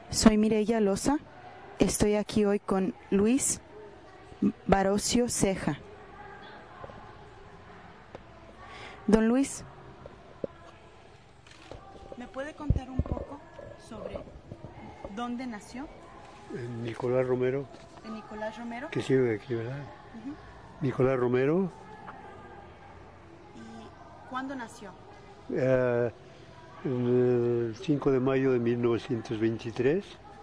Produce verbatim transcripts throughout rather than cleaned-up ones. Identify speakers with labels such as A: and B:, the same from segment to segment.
A: Soy Mireya Loza. Estoy aquí hoy con Luis Barocio Ceja. Don Luis, ¿me puede contar un poco sobre dónde nació?
B: En Nicolás Romero.
A: ¿En Nicolás Romero?
B: Que sigue aquí, ¿verdad?
A: Uh-huh.
B: Nicolás Romero.
A: ¿Y cuándo nació?
B: Uh, el cinco de mayo de mil novecientos veintitrés.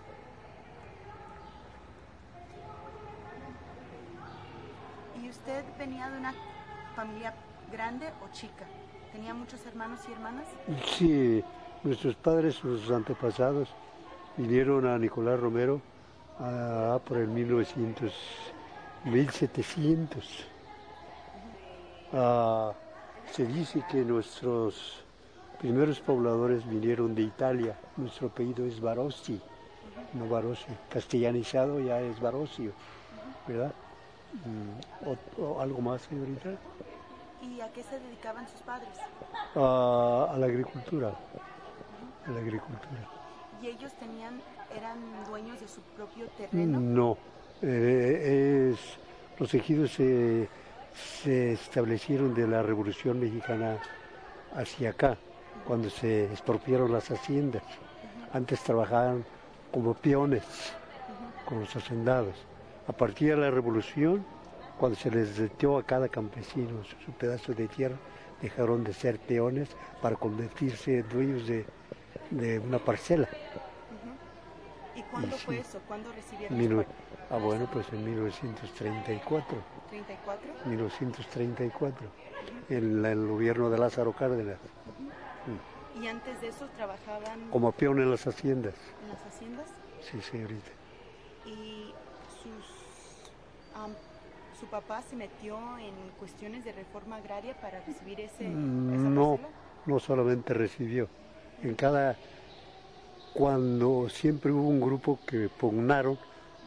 A: ¿Y usted venía de una familia grande o chica? ¿Tenía muchos hermanos y hermanas?
B: Sí, nuestros padres, sus antepasados, vinieron a Nicolás Romero a, por el mil novecientos, mil setecientos. Uh-huh. Uh, se dice que nuestros primeros pobladores vinieron de Italia. Nuestro apellido es Barossi, uh-huh. No Barocio. Castellanizado ya es Barocio, uh-huh. ¿Verdad? Mm, o, o algo más, señorita.
A: ¿Y a qué se dedicaban sus padres?
B: Uh, a la agricultura, uh-huh. A la agricultura.
A: ¿Y ellos tenían, eran dueños de su propio terreno?
B: No, eh, es, los ejidos se, se establecieron de la Revolución Mexicana hacia acá, uh-huh. Cuando se expropiaron las haciendas. Uh-huh. Antes trabajaban como peones, uh-huh. Con los hacendados. A partir de la Revolución, cuando se les dio a cada campesino su, su pedazo de tierra, dejaron de ser peones para convertirse en dueños de, de una parcela.
A: Uh-huh. ¿Y cuándo y fue sí. eso? ¿Cuándo recibieron
B: Mil,
A: su
B: Ah, bueno, pues en mil novecientos treinta y cuatro.
A: ¿treinta y cuatro?
B: mil novecientos treinta y cuatro, uh-huh. En el gobierno de Lázaro Cárdenas.
A: Uh-huh. ¿Y antes de eso trabajaban?
B: Como peón en las haciendas.
A: ¿En las haciendas?
B: Sí, señorita.
A: ¿Y sus... Um, ¿Su papá se metió en cuestiones de reforma agraria para recibir ese,
B: no,
A: esa parcela?
B: No solamente recibió. En cada... Cuando siempre hubo un grupo que pugnaron,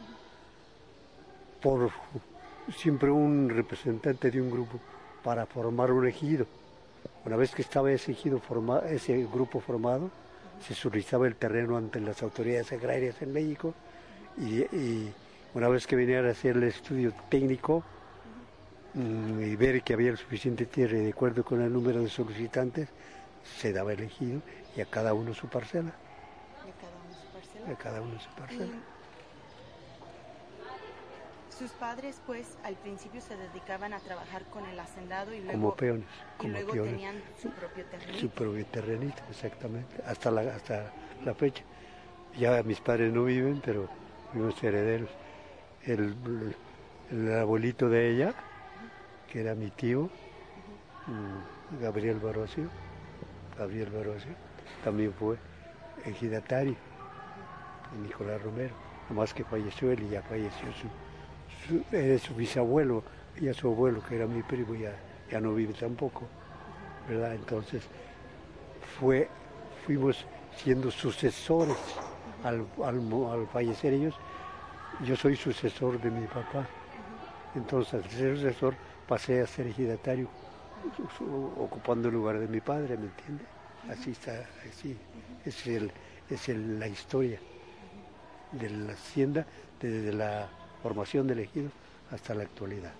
B: por siempre un representante de un grupo para formar un ejido. Una vez que estaba ese ejido formado, ese grupo formado, uh-huh. Se solicitaba el terreno ante las autoridades agrarias en México, uh-huh. y, y una vez que venían a hacer el estudio técnico, uh-huh. Y ver que había el suficiente tierra y de acuerdo con el número de solicitantes, se daba el ejido y a cada uno su parcela.
A: ¿Y a cada uno su parcela?
B: A cada uno su parcela.
A: ¿Y sus padres, pues, al principio se dedicaban a trabajar con el hacendado y luego,
B: como peones,
A: y
B: como
A: luego
B: peones.
A: tenían su propio terrenito?
B: Su propio terrenito, exactamente, hasta la, hasta la fecha. Ya mis padres no viven, pero fuimos herederos. El, el, el abuelito de ella, que era mi tío, uh-huh. Gabriel Barocio, Gabriel Barocio, también fue ejidatario de Nicolás Romero, nomás que falleció él y ya falleció su, su, era su bisabuelo, y a su abuelo, que era mi primo, ya, ya no vive tampoco, ¿verdad? Entonces fue, fuimos siendo sucesores al, al, al fallecer ellos. Yo soy sucesor de mi papá, entonces al ser sucesor pasé a ser ejidatario, ocupando el lugar de mi padre, ¿me entiende? Así está, así, es, el, es el, la historia de la hacienda desde la formación del ejido hasta la actualidad.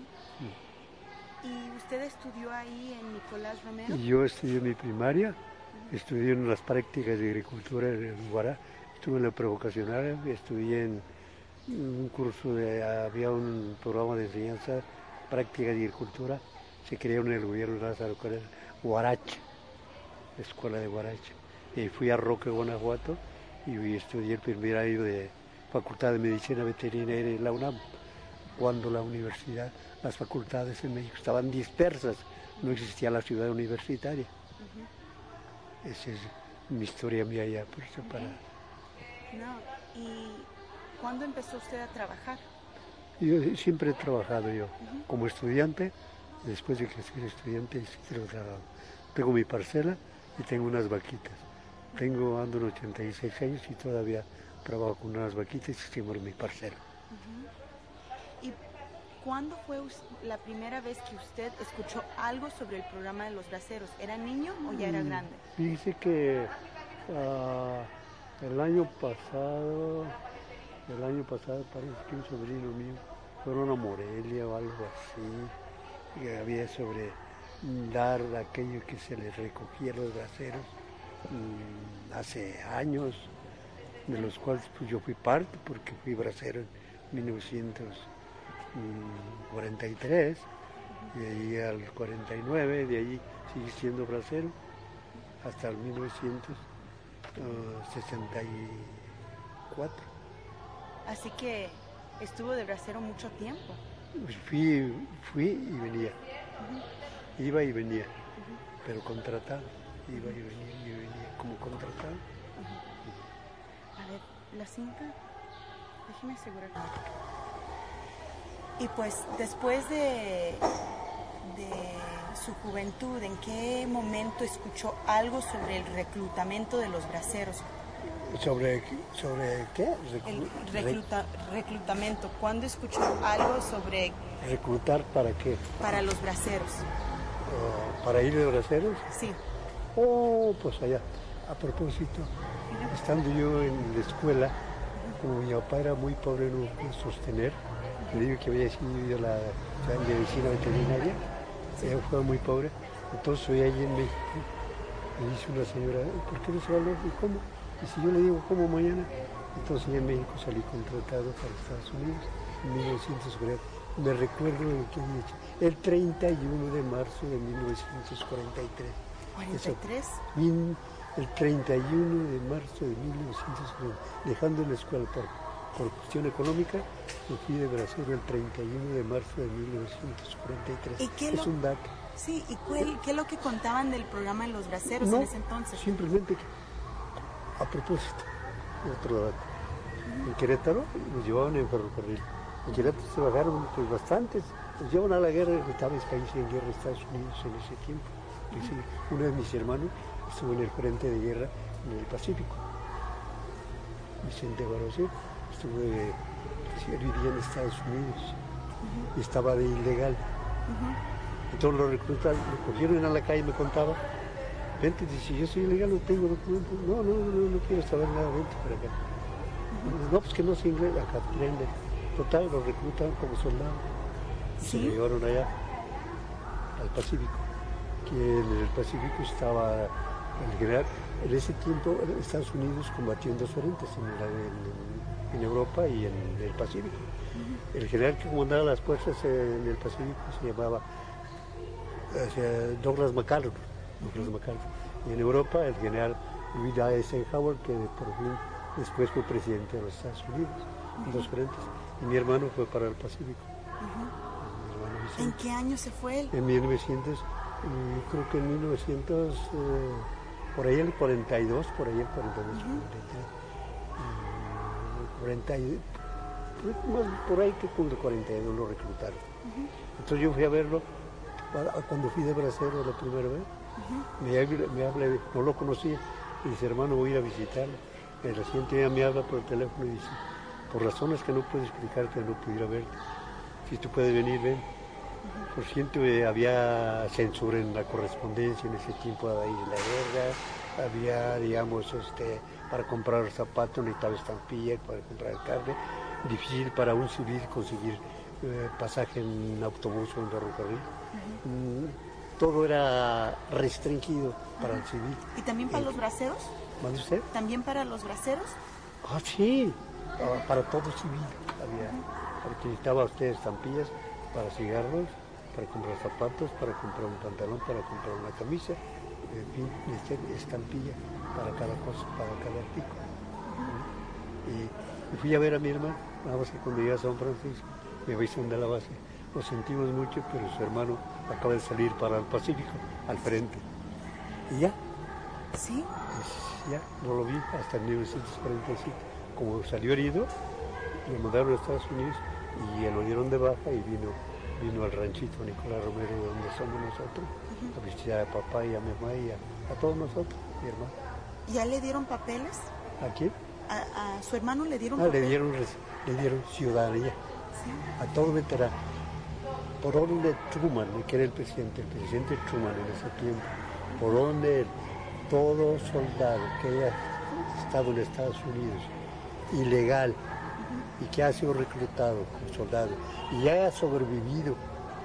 A: Uh-huh. ¿Y usted estudió ahí en Nicolás Romero?
B: Yo estudié mi primaria, uh-huh. Estudié en las prácticas de agricultura en Guará, estuve en la prevocacional, estudié en un curso, de, había un programa de enseñanza, práctica de agricultura, se creó en el gobierno de Lázaro Cárdenas, Huarache, la escuela de Huarache. Y fui a Roque, Guanajuato, y estudié el primer año de Facultad de Medicina Veterinaria en la UNAM, cuando la universidad, las facultades en México estaban dispersas, no existía la ciudad universitaria. Uh-huh. Esa es mi historia mía ya, por eso para...
A: No, ¿y cuándo empezó usted a trabajar?
B: Yo siempre he trabajado yo, uh-huh. Como estudiante, después de que soy estudiante, siempre he trabajado. Tengo mi parcela y tengo unas vaquitas. Tengo, ando en ochenta y seis años y todavía trabajo con unas vaquitas y siembro mi parcela.
A: Uh-huh. ¿Y cuándo fue la primera vez que usted escuchó algo sobre el programa de los braceros? ¿Era niño o ya era grande?
B: Dice que uh, El año pasado, el año pasado parece que un sobrino mío fueron a Morelia o algo así, y había sobre dar aquello que se les recogía a los braceros mmm, hace años, de los cuales pues, yo fui parte porque fui bracero en mil novecientos cuarenta y tres, de ahí al cuarenta y nueve, de ahí sigue siendo bracero hasta el mil novecientos sesenta y cuatro.
A: Así que estuvo de bracero mucho tiempo.
B: Fui, fui y venía, uh-huh. iba y venía, uh-huh. pero contratado, iba y venía y venía como contratado.
A: Uh-huh. A ver, la cinta, déjeme asegurar. Y pues después de, de su juventud, ¿en qué momento escuchó algo sobre el reclutamiento de los braceros?
B: ¿Sobre, sobre qué?
A: Reclu- el recluta, reclutamiento. ¿Cuándo escuchó algo sobre...
B: ¿Reclutar para qué?
A: Para los braceros.
B: Uh, ¿Para ir de braceros?
A: Sí.
B: Oh, pues allá. A propósito, uh-huh. estando yo en la escuela, uh-huh. como mi papá era muy pobre, no pudo sostener, uh-huh. le digo que había estudiado la, la medicina veterinaria, sí. ella fue muy pobre, entonces hoy allí en México, me dice una señora, ¿por qué no se va a hablar? ¿Y cómo? Y si yo le digo, ¿cómo mañana? Entonces en México salí contratado para Estados Unidos en mil novecientos cuarenta. Me recuerdo de que había hecho el treinta y uno de marzo de mil novecientos cuarenta y tres.
A: ¿cuarenta y tres?
B: Eso, min, el treinta y uno de marzo de mil novecientos cuarenta. Dejando la escuela por, por cuestión económica, me fui de bracero el treinta y uno de marzo de mil novecientos cuarenta y tres.
A: ¿Y qué
B: es
A: lo...
B: un dato.
A: Sí, ¿y cuál, qué es lo que contaban del programa de los braceros
B: no,
A: en ese entonces?
B: Simplemente que, a propósito, otro dato. Uh-huh. En Querétaro nos llevaban en ferrocarril. En Querétaro se bajaron pues, bastantes. Nos llevaban a la guerra, estaba el país en guerra Estados Unidos en ese tiempo. Uh-huh. Uno de mis hermanos estuvo en el frente de guerra en el Pacífico. Vicente Barosio estuvo de, él vivía en Estados Unidos uh-huh. y estaba de ilegal. Uh-huh. Entonces lo reclutaron, lo cogieron a la calle y me contaba. Vente, dice, yo soy ilegal, no tengo documentos. No, no, no, no quiero saber nada, vente para acá. Uh-huh. No, pues que no se inglés, acá prende. Total, lo reclutan como soldado. Y ¿sí? se lo llevaron allá, al Pacífico. Que en el Pacífico estaba el general. En ese tiempo, Estados Unidos combatió en dos frentes, en, la, en, en Europa y en el Pacífico. Uh-huh. El general que comandaba las fuerzas en el Pacífico se llamaba eh, Douglas MacArthur. Y en Europa el general Louis Eisenhower, que por fin después fue presidente de los Estados Unidos, uh-huh. en dos frentes, y mi hermano fue para el Pacífico.
A: Uh-huh. ¿En qué año se fue él?
B: En mil novecientos, eh, creo que en mil novecientos, eh, por ahí el cuarenta y dos, por ahí el cuarenta y dos, uh-huh. cuarenta y tres, eh, cuarenta, más por ahí que con el cuarenta y dos lo reclutaron. Uh-huh. Entonces yo fui a verlo cuando fui de bracero la primera vez. Uh-huh. Me, me habla, no lo conocía, y dice, hermano, voy a ir a visitarlo. El siguiente día me habla por el teléfono y dice, por razones que no puedo explicarte, no pudiera verte. Si tú puedes venir, ven. Uh-huh. Por cierto, eh, había censura en la correspondencia en ese tiempo de ahí de la guerra, había, digamos, este, para comprar zapatos necesitaba estampilla, para comprar carne, difícil para un civil conseguir eh, pasaje en autobús o en ferrocarril. Uh-huh. Mm, todo era restringido para el civil.
A: ¿Y también para eh, los braceros?
B: ¿Mande usted?
A: ¿También para los braceros?
B: Ah, sí, uh, para todo civil había. Uh-huh. Porque necesitaba usted estampillas para cigarros, para comprar zapatos, para comprar un pantalón, para comprar una camisa, en fin, estampilla para cada cosa, para cada artículo. Uh-huh. Y, y fui a ver a mi hermano, nada más que cuando llegué a San Francisco, me avisaron de la base. Lo sentimos mucho, pero su hermano acaba de salir para el Pacífico, al frente. Y ya.
A: ¿Sí?
B: Pues ya, no lo vi hasta mil novecientos cuarenta y siete. Como salió herido, lo mandaron a Estados Unidos y lo dieron de baja y vino, vino al ranchito Nicolás Romero, donde somos nosotros, uh-huh. a visitar a papá y a mi mamá y a, a todos nosotros, mi hermano.
A: ¿Ya le dieron papeles?
B: ¿A quién?
A: ¿A, a su hermano le dieron
B: ah,
A: papeles?
B: Le dieron, le dieron ciudadanía. ¿Sí? A todo veterano. Por orden de Truman, que era el presidente, el presidente Truman en ese tiempo, por orden de todo soldado que haya estado en Estados Unidos, ilegal, uh-huh. y que ha sido reclutado como soldado y haya sobrevivido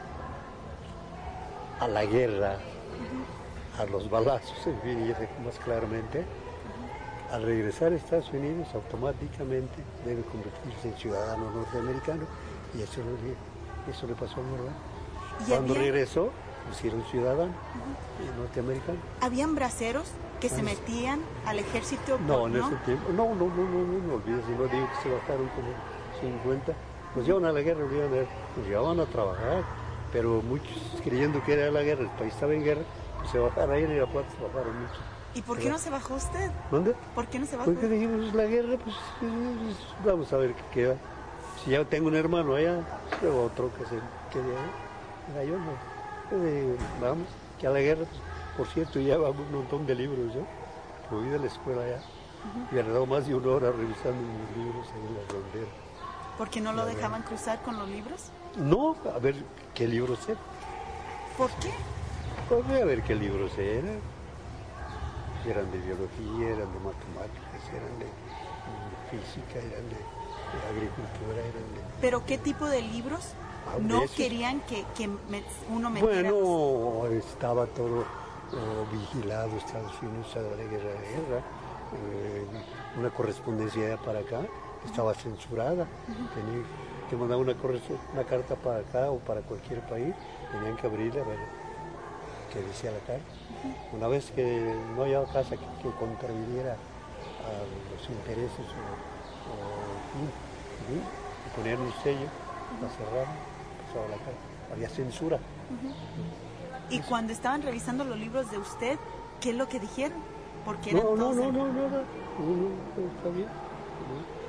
B: a la guerra, uh-huh. a los balazos, en fin, y más claramente, uh-huh. al regresar a Estados Unidos automáticamente debe convertirse en ciudadano norteamericano, y eso, eso le pasó a Morvan. Cuando había... regresó, hicieron ciudadano uh-huh. norteamericano.
A: ¿Habían braceros que se metían al ejército?
B: No, en ¿no? ese tiempo, no, no, no, no, no, no olvides, no digo que se bajaron como cincuenta, pues llevan a la guerra, pues llevaban a trabajar, pero muchos creyendo que era la guerra, el país estaba en guerra, pues se bajaron ahí en la puerta, se bajaron muchos.
A: ¿Y por qué pero, no se bajó usted?
B: ¿Dónde?
A: ¿Por qué no se bajó?
B: Porque dijimos, la guerra, pues, pues vamos a ver qué queda. Si ya tengo un hermano allá, luego otro que se quede allá, yo no, eh, vamos, que a la guerra, pues, por cierto, ya va un montón de libros, yo, voy de la escuela allá, uh-huh. y he dado más de una hora revisando mis libros ahí en la frontera.
A: ¿Por qué no lo dejaban cruzar con los libros?
B: No, a ver qué libros eran.
A: ¿Por qué?
B: Pues a ver qué libros eran. Eran de biología, eran de matemáticas, eran de, de física, eran de, de agricultura, eran de...
A: ¿Pero qué tipo de libros ah, no esos? querían que, que uno metiera?
B: Bueno, estaba todo oh, vigilado, Estados Unidos, a la guerra de guerra, eh, una correspondencia para acá, estaba censurada, uh-huh. tenía que mandar una, una carta para acá o para cualquier país, tenían que abrirla, ver qué decía la carta. Uh-huh. Una vez que no había casa que, que contraviniera a los intereses o, o y, y, y ponían un sello, uh-huh. la cerraban, pasaba la carta, había censura.
A: Uh-huh. ¿Y cuando estaban revisando los libros de usted, qué es lo que dijeron? Porque
B: no,
A: eran
B: no,
A: todos
B: no,
A: el...
B: no, no, no, no, no, está bien. No.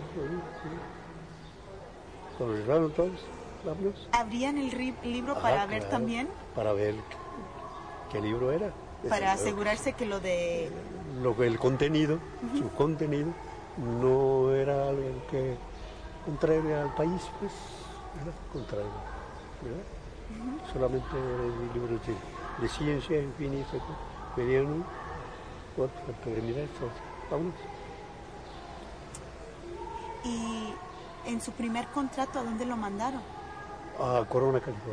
B: Lo arreglaron todos, vámonos.
A: ¿Abrían el ri- libro ah, para claro, ver también?
B: Para ver qué, qué libro era.
A: Para Ese, asegurarse que lo de...
B: Lo que el contenido, uh-huh. su contenido, no era algo que contrario al país, pues, era contrario, ¿verdad? Uh-huh. Solamente eran libros de, de ciencia, en fin, y eso, venían un, otro, para mirar esto, vámonos.
A: ¿Y en su primer contrato a dónde lo mandaron?
B: A Corona, California.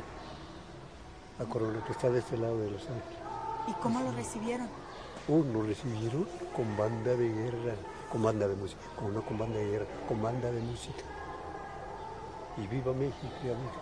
B: A Corona, que está de este lado de Los Ángeles.
A: ¿Y cómo lo recibieron?
B: Uh, nos recibieron con banda de guerra, con banda de música, con no con banda de guerra, con banda de música. Y viva México, viva México.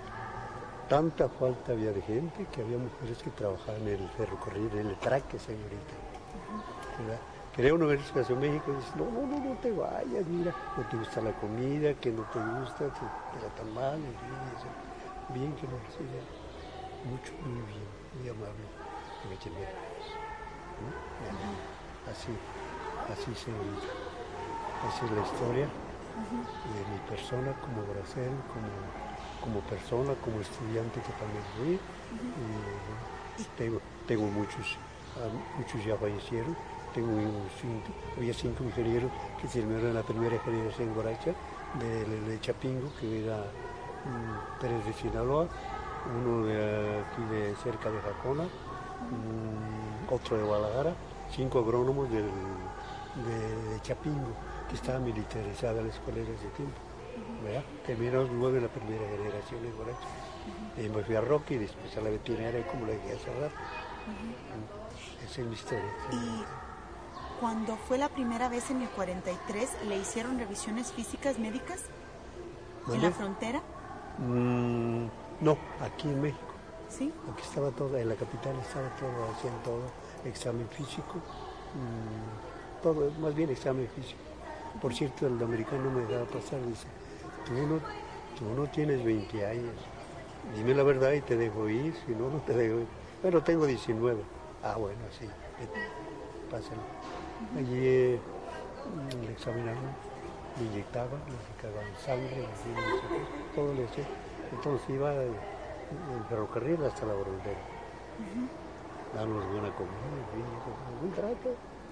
B: Tanta falta había de gente que había mujeres que trabajaban en el ferrocarril, en el traque, señorita. ¿Verdad? Quería uno ver a México y dice, no, no, no, no te vayas, mira, no te gusta la comida, que no te gusta, te, te da tan mal, en fin, eso. Bien que nos reciben, mucho, muy bien, muy amable, que me echen bien. ¿No? Uh-huh. Así, así se así es la historia uh-huh. de mi persona como bracero, como, como persona, como estudiante que también fui. Uh-huh. Y, tengo, tengo muchos, muchos ya fallecieron. Tengo cinco, había cinco ingenieros que sirvieron en la primera generación en Guaracha, de, de, de Chapingo, que era um, Pérez de Sinaloa, uno de aquí de cerca de Jacona, um, otro de Guadalajara, cinco agrónomos del, de, de Chapingo, que estaba militarizada la escuela en ese tiempo. ¿Verdad? Terminamos nueve en la primera generación en Guaracha. Uh-huh. Y me fui a Roque y después a la veterinaria, como le dije hace rato. Uh-huh. Esa es mi historia.
A: ¿Y cuando fue la primera vez en el cuarenta y tres, le hicieron revisiones físicas médicas en la frontera?
B: Mm, no, aquí en México.
A: ¿Sí?
B: Aquí estaba todo, en la capital estaba todo, hacían todo, examen físico, mmm, todo, más bien examen físico. Por cierto, el americano me dejaba pasar, dice, tú no, tú no tienes veinte años, dime la verdad y te dejo ir, si no, no te dejo ir. Pero tengo diecinueve. Ah, bueno, sí, pásalo. Uh-huh. Allí eh, le examinaron, me inyectaban, le sacaban sangre, le todo le hacía. Entonces iba el, el ferrocarril hasta la frontera. Uh-huh. Danos buena comida, buen trato.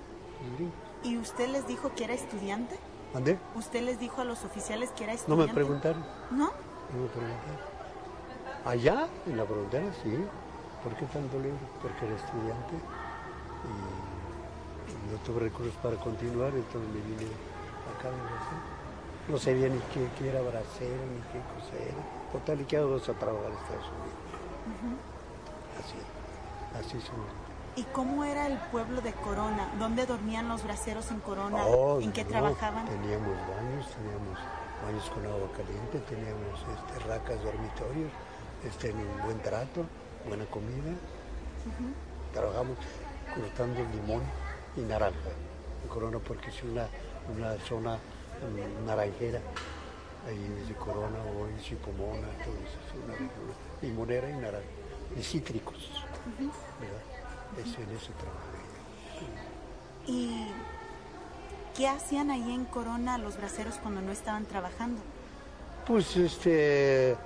A: ¿Y usted les dijo que era estudiante?
B: ¿Andé?
A: ¿Usted les dijo a los oficiales que era estudiante?
B: No me preguntaron.
A: ¿No?
B: No me preguntaron. Allá, en la frontera, sí. ¿Por qué tanto libro? Porque era estudiante y no tuve recursos para continuar, entonces me vine acá a Brasil. No sabía ni qué, qué era bracero, ni qué cosa era. Total, y que hago a trabajar en Estados Unidos. Uh-huh. Así, así son.
A: ¿Y cómo era el pueblo de Corona? ¿Dónde dormían los braceros en Corona?
B: Oh,
A: ¿En qué
B: no,
A: trabajaban?
B: Teníamos baños, teníamos baños con agua caliente, teníamos este, racas, dormitorios, este, un buen trato, buena comida. Uh-huh. Trabajamos cortando limón y naranja en Corona porque es una, una zona um, naranjera. Ahí desde Corona o en Chipomona, todo eso, es una, una limonera y naranja, y cítricos, uh-huh. ¿verdad? Eso, en eso trabajé.
A: ¿Y qué hacían ahí en Corona los braceros cuando no estaban trabajando?
B: Pues este,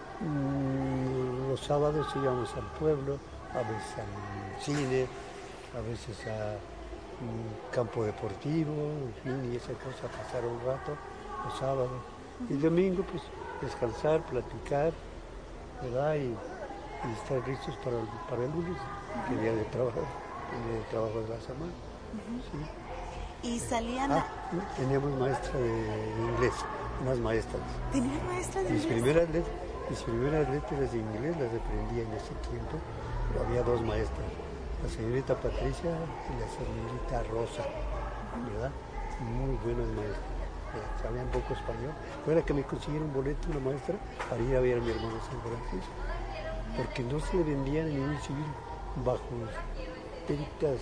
B: mmm, los sábados íbamos al pueblo, a veces al cine, a veces a un campo deportivo, en fin, y esa cosa, pasar un rato los sábados. Uh-huh. Y domingo, pues, descansar, platicar, ¿verdad? Y, y estar listos para, para el lunes, uh-huh. que día de trabajo, el día de trabajo de la semana. Uh-huh. ¿Sí?
A: ¿Y salían
B: ah,
A: a...?
B: Teníamos maestra de inglés, unas maestras.
A: ¿Tenían maestra de
B: mis
A: inglés?
B: Primeras let- mis primeras letras de inglés las aprendí en ese tiempo, pero había dos maestras, la señorita Patricia y la señorita Rosa, ¿verdad? Muy buenas maestras. Sabían poco español. Fuera que me consiguieron un boleto una maestra para ir a ver a mi hermano San Francisco, porque no se le vendían en ningún civil bajo técnicas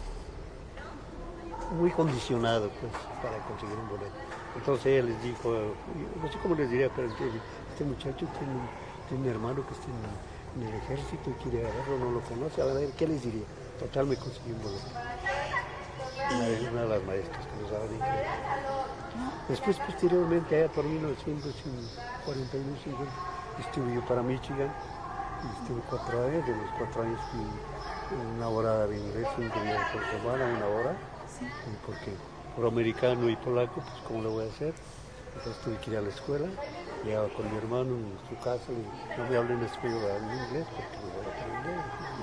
B: muy condicionado, pues, para conseguir un boleto. Entonces ella les dijo, no sé cómo les diría, pero este muchacho tiene, tiene un hermano que está en, en el ejército y quiere agarrarlo, no lo conoce, a ver, ¿qué les diría? Total, me consiguió un boleto. Una de, una de las maestras que nos daban inglés. Después, posteriormente, allá por mil novecientos cuarenta y uno, cincuenta, estuve yo para Michigan y estuve cuatro años. De los cuatro años fui una hora de inglés, cinco días por semana, una hora. Sí. Porque por americano y polaco, pues ¿cómo lo voy a hacer? Entonces tuve que ir a la escuela, llegaba con mi hermano en su casa, y no me hablé en español, en inglés porque lo voy a aprender.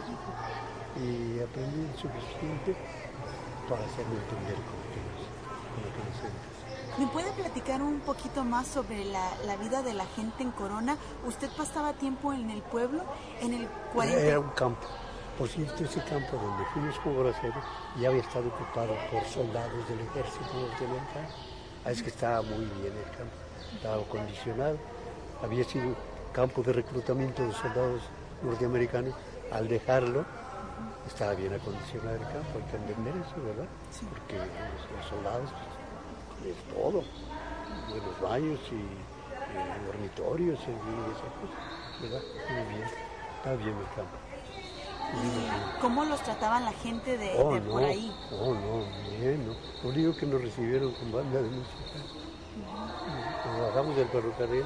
B: Y aprendí suficiente para hacerme entender con lo que nos
A: ¿Me puede platicar un poquito más sobre la, la vida de la gente en Corona? ¿Usted pasaba tiempo en el pueblo? En el cuarenta...
B: Era un campo. Por cierto, ese campo donde fuimos como braceros ya había estado ocupado por soldados del ejército norteamericano. Ah, es que estaba muy bien el campo, estaba acondicionado. Había sido campo de reclutamiento de soldados norteamericanos. Al dejarlo, estaba bien acondicionado el campo, hay que entender eso, ¿verdad? Sí. Porque los, los soldados... es todo, buenos baños y, y dormitorios y esas cosas, ¿verdad? Muy bien, está bien el campo.
A: ¿Y cómo los trataban la gente de,
B: oh,
A: de
B: no,
A: por ahí?
B: Oh, no, bien, no. Lo único que nos recibieron con banda de música. Uh-huh. Nos bajamos del ferrocarril,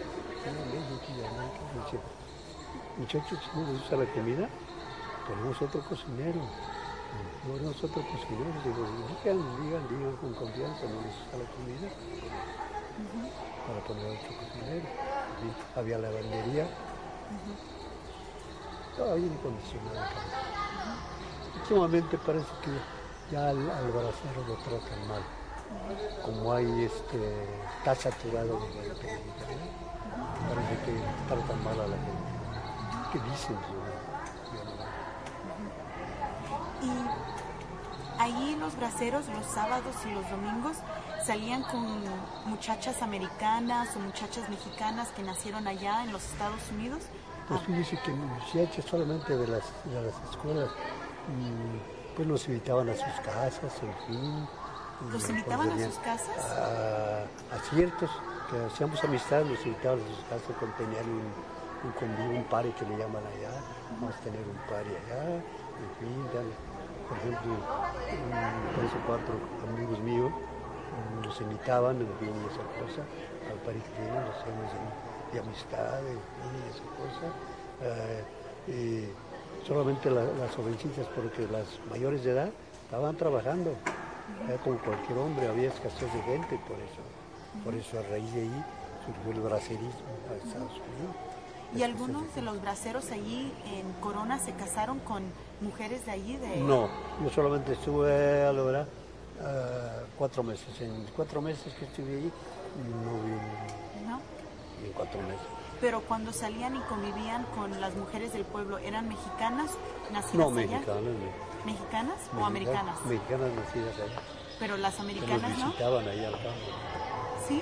B: muchachos, si no les gusta la comida, ponemos otro cocinero. No, nosotros cocineros, digo, digan, digan, digan con confianza, no les gusta la comida, uh-huh. para poner otro cocinero. Y había lavandería, uh-huh. estaba bien condicionado. Uh-huh. Últimamente parece que ya al, al bracero lo tratan mal, uh-huh. como hay este, está saturado de gente mexicana, uh-huh. parece que tratan mal a la gente. ¿Qué dicen?
A: Y ahí los braceros los sábados y los domingos salían con muchachas americanas o muchachas mexicanas que nacieron allá en los Estados Unidos.
B: Pues ah. fíjese que muchachas solamente de las, de las escuelas, pues nos invitaban a sus casas, en fin.
A: ¿Los invitaban a sus casas?
B: A, a ciertos, que hacíamos amistad, nos invitaban a sus casas con tener un, un convivio, un party que le llaman allá, uh-huh. vamos a tener un party allá, en fin, ya, por ejemplo, tres o cuatro amigos míos nos invitaban, en fin, y esa cosa, al party que tienen, los hacemos de, de amistad, en fin, y esa cosa. Uh, y solamente la, las jovencitas, porque las mayores de edad estaban trabajando, uh-huh. como cualquier hombre, había escasez de gente, por eso, uh-huh. por eso a raíz de ahí surgió el bracerismo a Estados Unidos.
A: ¿Y algunos de los braceros allí en Corona se casaron con mujeres de allí? De...
B: No, yo solamente estuve a la verdad Uh, cuatro meses. En cuatro meses que estuve ahí, no vi.
A: ¿No?
B: En cuatro meses.
A: Pero cuando salían y convivían con las mujeres del pueblo, ¿eran mexicanas nacidas
B: No,
A: allá?
B: mexicanas. Me...
A: ¿Mexicanas o
B: Mexicanas,
A: americanas?
B: Mexicanas nacidas allá.
A: Pero las
B: Que
A: americanas,
B: nos
A: ¿no?
B: visitaban allá al campo.
A: ¿Sí?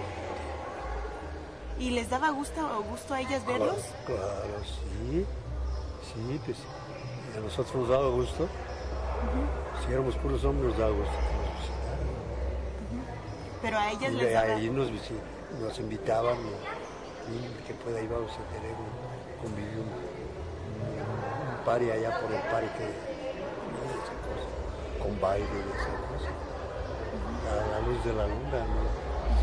A: ¿Y les daba gusto o gusto a ellas verlos?
B: Claro, claro, sí. Sí, pues a nosotros nos daba gusto. Uh-huh. Si éramos puros hombres, nos daba gusto que nos visitaran.
A: Uh-huh. Pero a ellas
B: y
A: les daba...
B: ahí nos, nos invitaban, y que pueda íbamos a tener un convivio, un, un, un party allá por el parque, ¿no? Esa cosa, con baile y esa cosa. Uh-huh. A la luz de la luna, ¿no? Sí.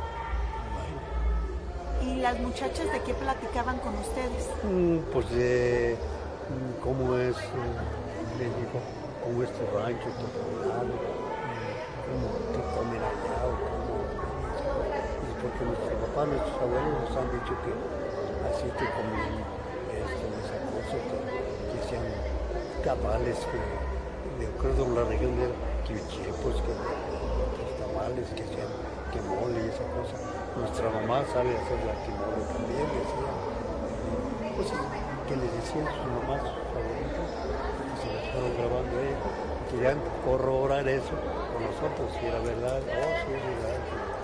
A: ¿Y las muchachas de qué platicaban con ustedes?
B: Mm, pues de mm, cómo es eh, México, cómo es tu rancho, tu poblado, mm, cómo te comen allá o cómo... Y porque nuestros papás, nuestros abuelos nos han dicho que así que comían esto, esa cosa, que, que hacían tamales, que de acuerdo con la región de Quichepos, que los tamales, que hacían que mole y esa cosa. Nuestra mamá sabe hacer la quimole también, y hacía cosas que les decían sus mamás, sus favoritas, que se las fueron grabando ellos, y querían corroborar eso con nosotros, si era verdad, oh, sí es verdad.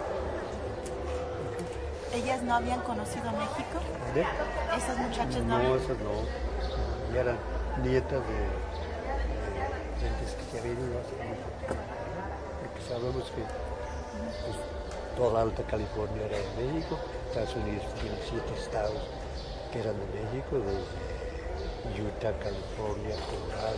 A: ¿Ellas no habían conocido México?
B: ¿De?
A: ¿Esas muchachas no?
B: No,
A: habían...
B: esas no, y eran nietas de, de gentes que se habían ido hace mucho tiempo, porque sabemos que pues, toda la Alta California era de México, Estados Unidos tiene siete estados que eran de México, desde Utah, California, Colorado,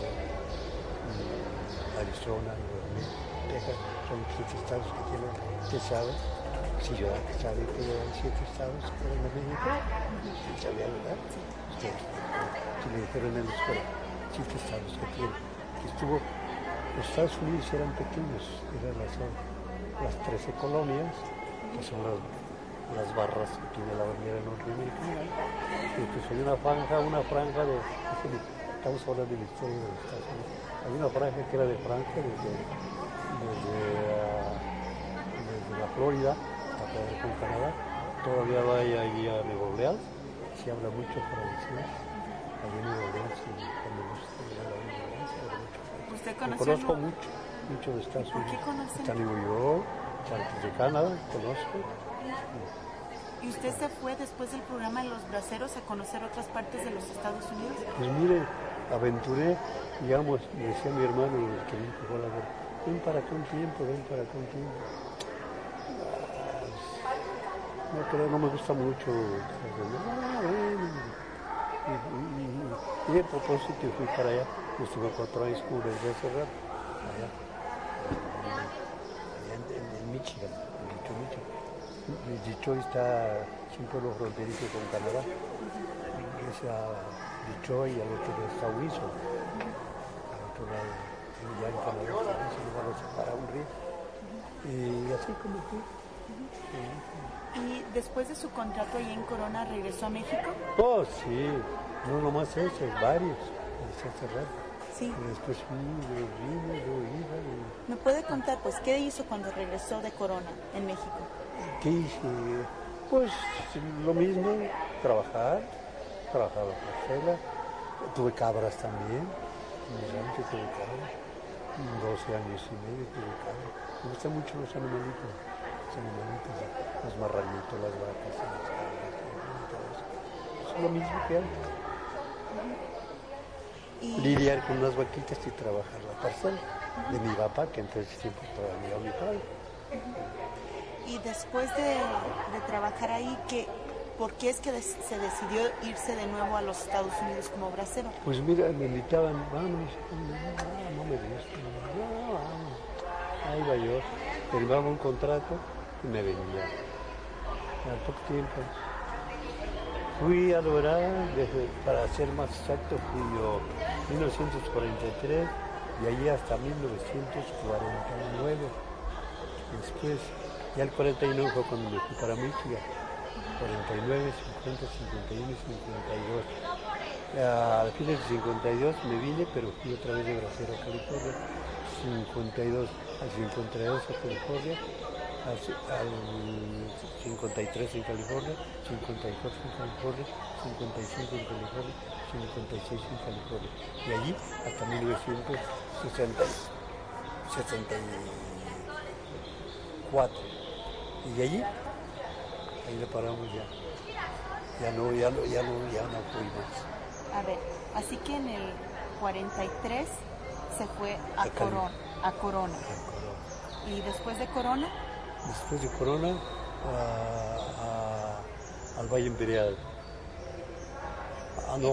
B: Arizona, Nueva México, Texas, son siete estados que tienen, que saben, si yo sabe que eran siete estados que eran de México, ¿sí sabía, verdad? Ustedes, si le dijeron en la escuela, siete estados que tienen, que estuvo, los Estados Unidos eran pequeños, eran las las trece colonias, que son las, las barras que tiene la bandera norteamericana, y pues hay una franja, una franja de, estamos hablando de la historia de los Estados Unidos, hay una franja que era de Francia desde, desde, uh, desde la Florida hasta con Canadá, todavía va allí a Nueva Orleans, se habla mucho francés, allí en Nueva Orleans, cuando nos estudió la Nueva Orleans, se habla mucho francés.
A: ¿Usted conoció?
B: Lo conozco mucho. Mucho de Estados Unidos.
A: ¿Por qué conocen?
B: Está New York, antes de Canadá, conozco.
A: ¿Y usted se fue después del programa de Los Braceros a conocer otras partes de los Estados Unidos?
B: Pues mire, aventuré, digamos, decía mi hermano, el que me fue a la guerra, ven para acá un tiempo, ven para acá un tiempo. No creo, no me gusta mucho. Ah, ven. Y, y, y, y de propósito fui para allá, estuve cuatro años como desde hace rato, allá. En, en, en Michigan, en Detroit, Michigan. Detroit está, es un pueblo fronterizo con Canadá. Es a Detroit y al otro lado está Windsor. Al otro lado, ya en Canadá, en ese lugar lo separa un río. Y así como fui.
A: ¿Y después de su contrato allí en Corona regresó a México?
B: Oh, sí. No nomás ese, varios. Desde hace rato.
A: Sí.
B: Y después vine, vine, yo iba. Y...
A: ¿Me puede contar, pues, qué hizo cuando regresó de Corona en México?
B: ¿Qué hice? Pues lo mismo, trabajar, trabajar en la parcela. Tuve cabras también, en mi rancho tuve cabras. doce años y medio tuve cabras. Me gustan mucho los animalitos, los animalitos, los marranitos, las vacas, las cabras, todo eso. Es lo mismo que antes. ¿Y? Lidiar con unas vaquitas y trabajar la parcela de mi papá, que entonces tiempo todavía era mi padre.
A: Y después de, de trabajar ahí, ¿qué, ¿por qué es que des, se decidió irse de nuevo a los Estados Unidos como bracero?
B: Pues mira, me invitaban, vamos, no, no me gusta, no, vamos. Ahí iba yo, firmaba un contrato y me venía. Al poco tiempo. Fui a lograr, desde, para ser más exacto, fui yo en mil novecientos cuarenta y tres y allí hasta mil novecientos cuarenta y nueve. Después, ya el cuarenta y nueve fue cuando me fui para Michigan. cuarenta y nueve, cincuenta, cincuenta y uno y cincuenta y dos. Al fin del cincuenta y dos me vine, pero fui otra vez de bracero a California. cincuenta y dos, al cincuenta y dos a California, al, al cincuenta y tres en California, cincuenta y cuatro en California, cincuenta y cinco en California, cincuenta y seis en California. Y allí hasta mil novecientos sesenta y cuatro. Y de allí, ahí le paramos ya. Ya no, ya no, ya no, ya no fuimos.
A: A ver, así que en el cuarenta y tres se fue a,
B: A
A: Corona, a Corona.
B: A Corona.
A: Y después de Corona,
B: Después de Corona, a, a, al Valle Imperial. Ah, no,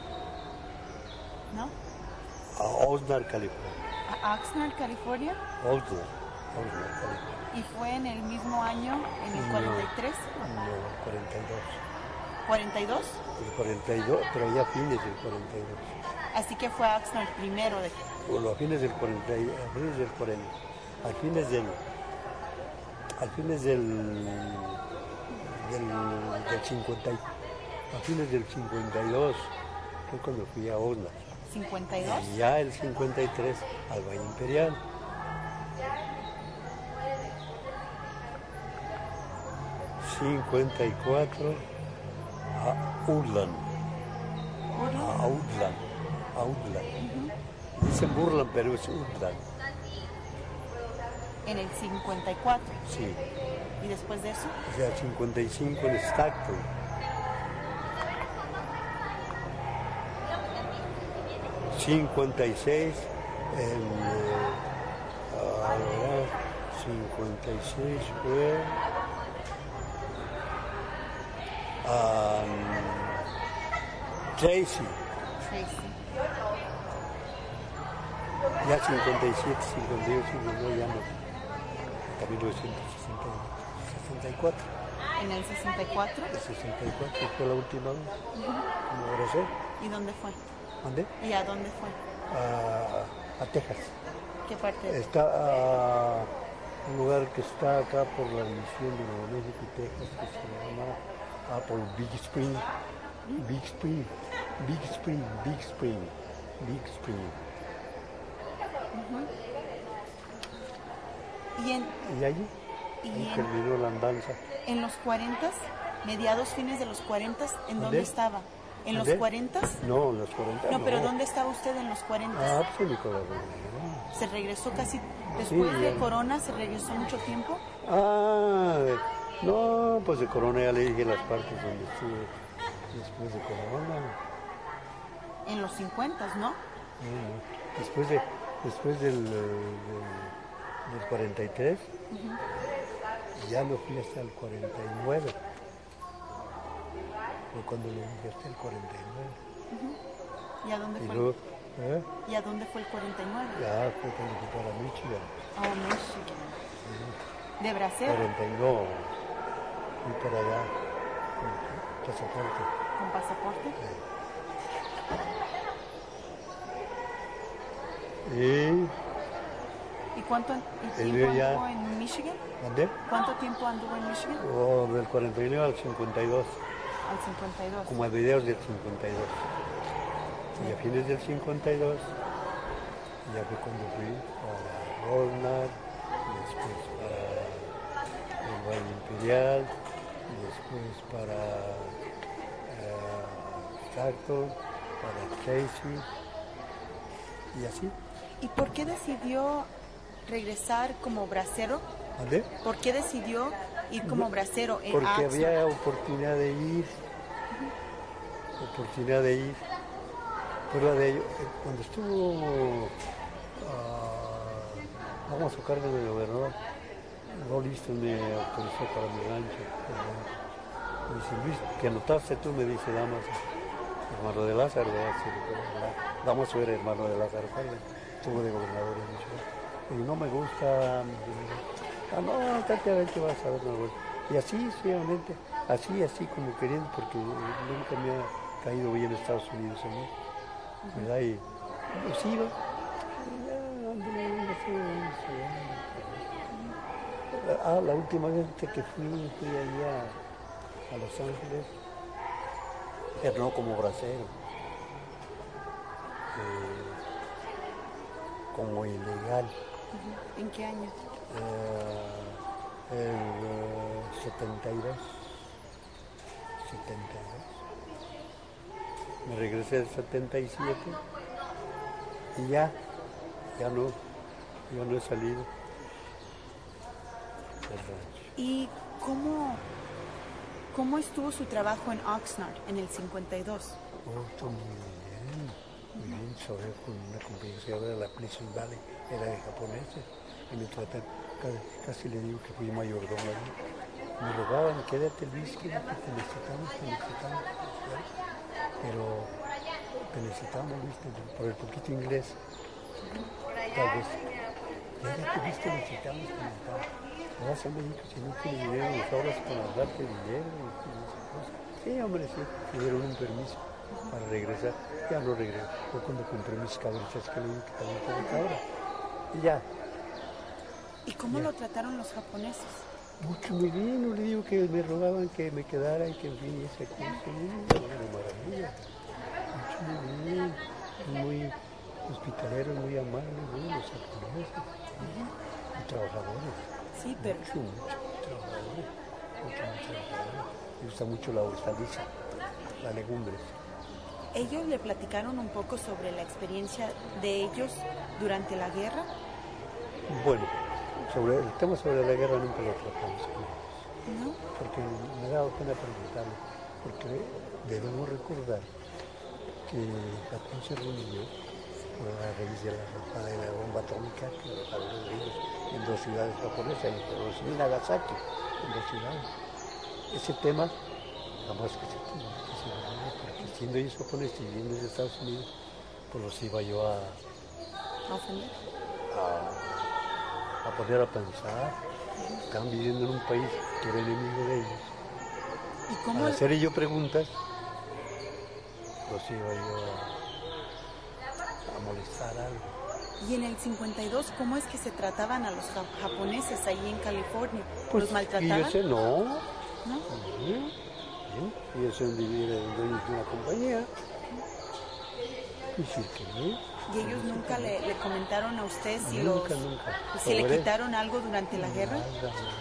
A: ¿no?
B: a Oxnard, California.
A: A Oxnard, California.
B: Oxnard, Oxnard, California.
A: Y fue en el mismo año, en el cuarenta y tres.
B: No, cuarenta y dos.
A: ¿cuarenta y dos?
B: El cuarenta y dos, pero ya a fines del cuarenta y dos.
A: Así que fue a Oxnard primero. De...
B: Bueno, a fines del cuarenta, a fines del cuarenta, a fines del, a fines del, del, del cincuenta, a fines del cincuenta y dos fue cuando fui a Oxnard.
A: ¿cincuenta y dos?
B: Y ya el cincuenta y tres al Valle Imperial. cincuenta y cuatro a Woodland. A Woodland. A Woodland. Uh-huh. Dicen Burland, pero es Woodland.
A: En el cincuenta y cuatro.
B: Sí.
A: ¿Y después de eso?
B: O sea, cincuenta y cinco en Stockton. cincuenta y seis en... Uh, cincuenta y seis fue... Um, Tracy.
A: Tracy.
B: Ya cincuenta y siete, cincuenta y ocho, cincuenta y nueve, ya no. Hasta mil novecientos sesenta y cuatro.
A: ¿En el sesenta y cuatro?
B: El sesenta y cuatro fue la última vez. Uh-huh. Como abracé.
A: ¿Y dónde fue?
B: ¿Dónde?
A: ¿Y a dónde fue?
B: A, a Texas.
A: ¿Qué parte?
B: Está a un lugar que está acá por la división de Nuevo México y Texas, que se llama ah, por Big Spring. ¿Mm? Big Spring. Big Spring. Big Spring. Big Spring.
A: Uh-huh. ¿Y, en,
B: ¿Y allí?
A: Y
B: ahí
A: en,
B: terminó la andanza.
A: En los cuarentas, mediados, fines de los cuarentas, ¿en dónde estaba? ¿En los cuarentas?
B: No, en los cuarentas.
A: No,
B: no,
A: pero ¿dónde estaba usted en los cuarentas?
B: Ah, pues Nicolás. No.
A: ¿Se regresó casi después sí, de ya. Corona? ¿Se regresó mucho tiempo?
B: Ah, no, pues de Corona ya le dije las partes donde estuve después de Corona.
A: En los cincuentas, ¿no?
B: No, no. Después, de, después del, del, del cuarenta y tres, uh-huh. Ya me fui hasta el cuarenta y nueve. Fue cuando lo dije hasta el cuarenta y nueve.
A: Uh-huh. ¿Y a dónde
B: y
A: fue?
B: Luego, ¿eh?
A: ¿Y a dónde fue el cuarenta y nueve?
B: Ya fue cuando fui para Michigan.
A: Oh, Michigan. Uh-huh. ¿De Brasil?
B: cuarenta y dos. Fui para allá. Con pasaporte.
A: ¿Con pasaporte?
B: Sí. Y...
A: ¿Y cuánto y tiempo
B: ya...
A: anduvo en Michigan?
B: ¿Dónde?
A: ¿Cuánto tiempo anduvo en Michigan?
B: Oh, del cuarenta y nueve al cincuenta y dos.
A: Al cincuenta y dos.
B: Como a videos del cincuenta y dos. Sí. Y a fines del cincuenta y dos, ya fue cuando fui a Oxnard, después para el Valle Imperial, después para uh, Stockton, para Tracy, y así.
A: ¿Y por qué decidió regresar como bracero?
B: ¿Dónde?
A: ¿Por qué decidió ir como no, bracero en
B: Porque
A: Oxnard?
B: había oportunidad de ir, uh-huh. oportunidad de ir. Prueba de ello, cuando estuvo, uh, vamos a cargo del gobernador, no listo me autorizó para mi rancho. Me dice, Luis, que anotaste tú, me dice, Damas, hermano de Lázaro, Damas era hermano de Lázaro, estuvo de gobernador en Michoacán. Y no me gusta, ah, no, cállate a ver qué vas a ver, no, y así, sucesivamente, así, así como queriendo, porque nunca me ha caído bien Estados Unidos a mí. ¿Verdad? Y pues iba. Ah, la última vez que fui, fui allá a Los Ángeles, pero no como bracero. Eh, como ilegal.
A: Uh-huh. ¿En qué año?
B: Uh, el uh, setenta y dos. setenta y dos. Me regresé el setenta y siete y ya, ya no, ya no he salido del rancho.
A: ¿Y cómo, cómo estuvo su trabajo en Oxnard en el cincuenta y dos?
B: Oh, estuvo muy bien, muy bien, sobre con una compañía que se llama la Pleasant Valley, era de japoneses, y me tratan, casi, casi le digo que fui mayordomo allí. Me rogaban, quédate Luis, quédate, te necesitamos, te necesitamos, pero te necesitamos, Luis, por el poquito inglés, tal vez. Quédate Luis, te necesitamos, te necesitamos. Ahora se me dijo, si no tienes dinero, nos ahorras para darte dinero y esas cosas. Sí, hombre, sí, me dieron un permiso para regresar. Ya no regresé, fue cuando compré mis cabritas que le dije que también tengo cabra. Y ya.
A: ¿Y cómo
B: ya.
A: lo trataron los japoneses?
B: Mucho, muy bien, no le digo que me rogaban que me quedara y que en fin, ese curso, una maravilla. Mucho, muy bien, muy hospitaleros, muy amables, muy los japoneses, muy trabajadores.
A: Sí, pero...
B: Mucho, mucho, trabajadores, mucho, mucho trabajadores. Me gusta mucho la hortaliza, las legumbres.
A: ¿Ellos le platicaron un poco sobre la experiencia de ellos durante la guerra?
B: Bueno, sobre el tema sobre la guerra nunca lo tratamos con ellos.
A: ¿No?
B: Porque me da pena preguntarle, porque debemos recordar que Japón se reunió por la raíz de la, de la bomba atómica que los ellos en dos ciudades japonesas, en Hiroshima y Nagasaki, en dos ciudades. Ese tema jamás que se tuvo, que se reunió, porque siendo ellos japoneses y viviendo en Estados Unidos, pues los iba yo a,
A: ¿A ofender?
B: a, a poner a pensar. Estaban viviendo en un país que era enemigo de ellos.
A: ¿Y cómo?
B: Al hacer yo preguntas, los iba yo a, a molestar algo.
A: Y en el cincuenta y dos, ¿cómo es que se trataban a los japoneses ahí en California?
B: Pues,
A: ¿Los maltrataban?
B: Fíjese, no.
A: ¿No?
B: Bien, bien. Fíjese en vivir en dueños de una compañía. Y sí que bien.
A: ¿Y ellos nunca le, le comentaron a usted si,
B: Nunca,
A: los,
B: nunca.
A: si le
B: Sobre-
A: quitaron algo durante la guerra?
B: Nada, nada, nada.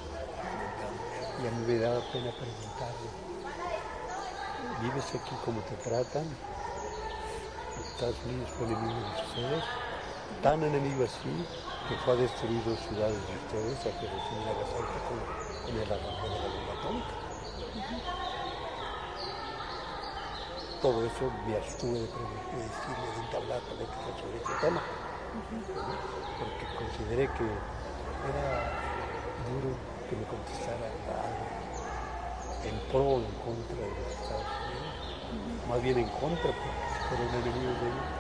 B: Y a mí me daba pena preguntarle. ¿Vives aquí como te tratan? Estados Unidos fue enemigo de ustedes. Tan enemigo así que fue a destruir dos ciudades de ustedes, a Hiroshima y Nagasaki con, con el arranque de la bomba atómica. Todo eso me abstuve de, de decirle, de entablar plática sobre este tema, ¿no? Porque consideré que era duro que me contestara algo en pro o en contra de los Estados Unidos, más bien en contra, porque si fueron enemigos de ellos.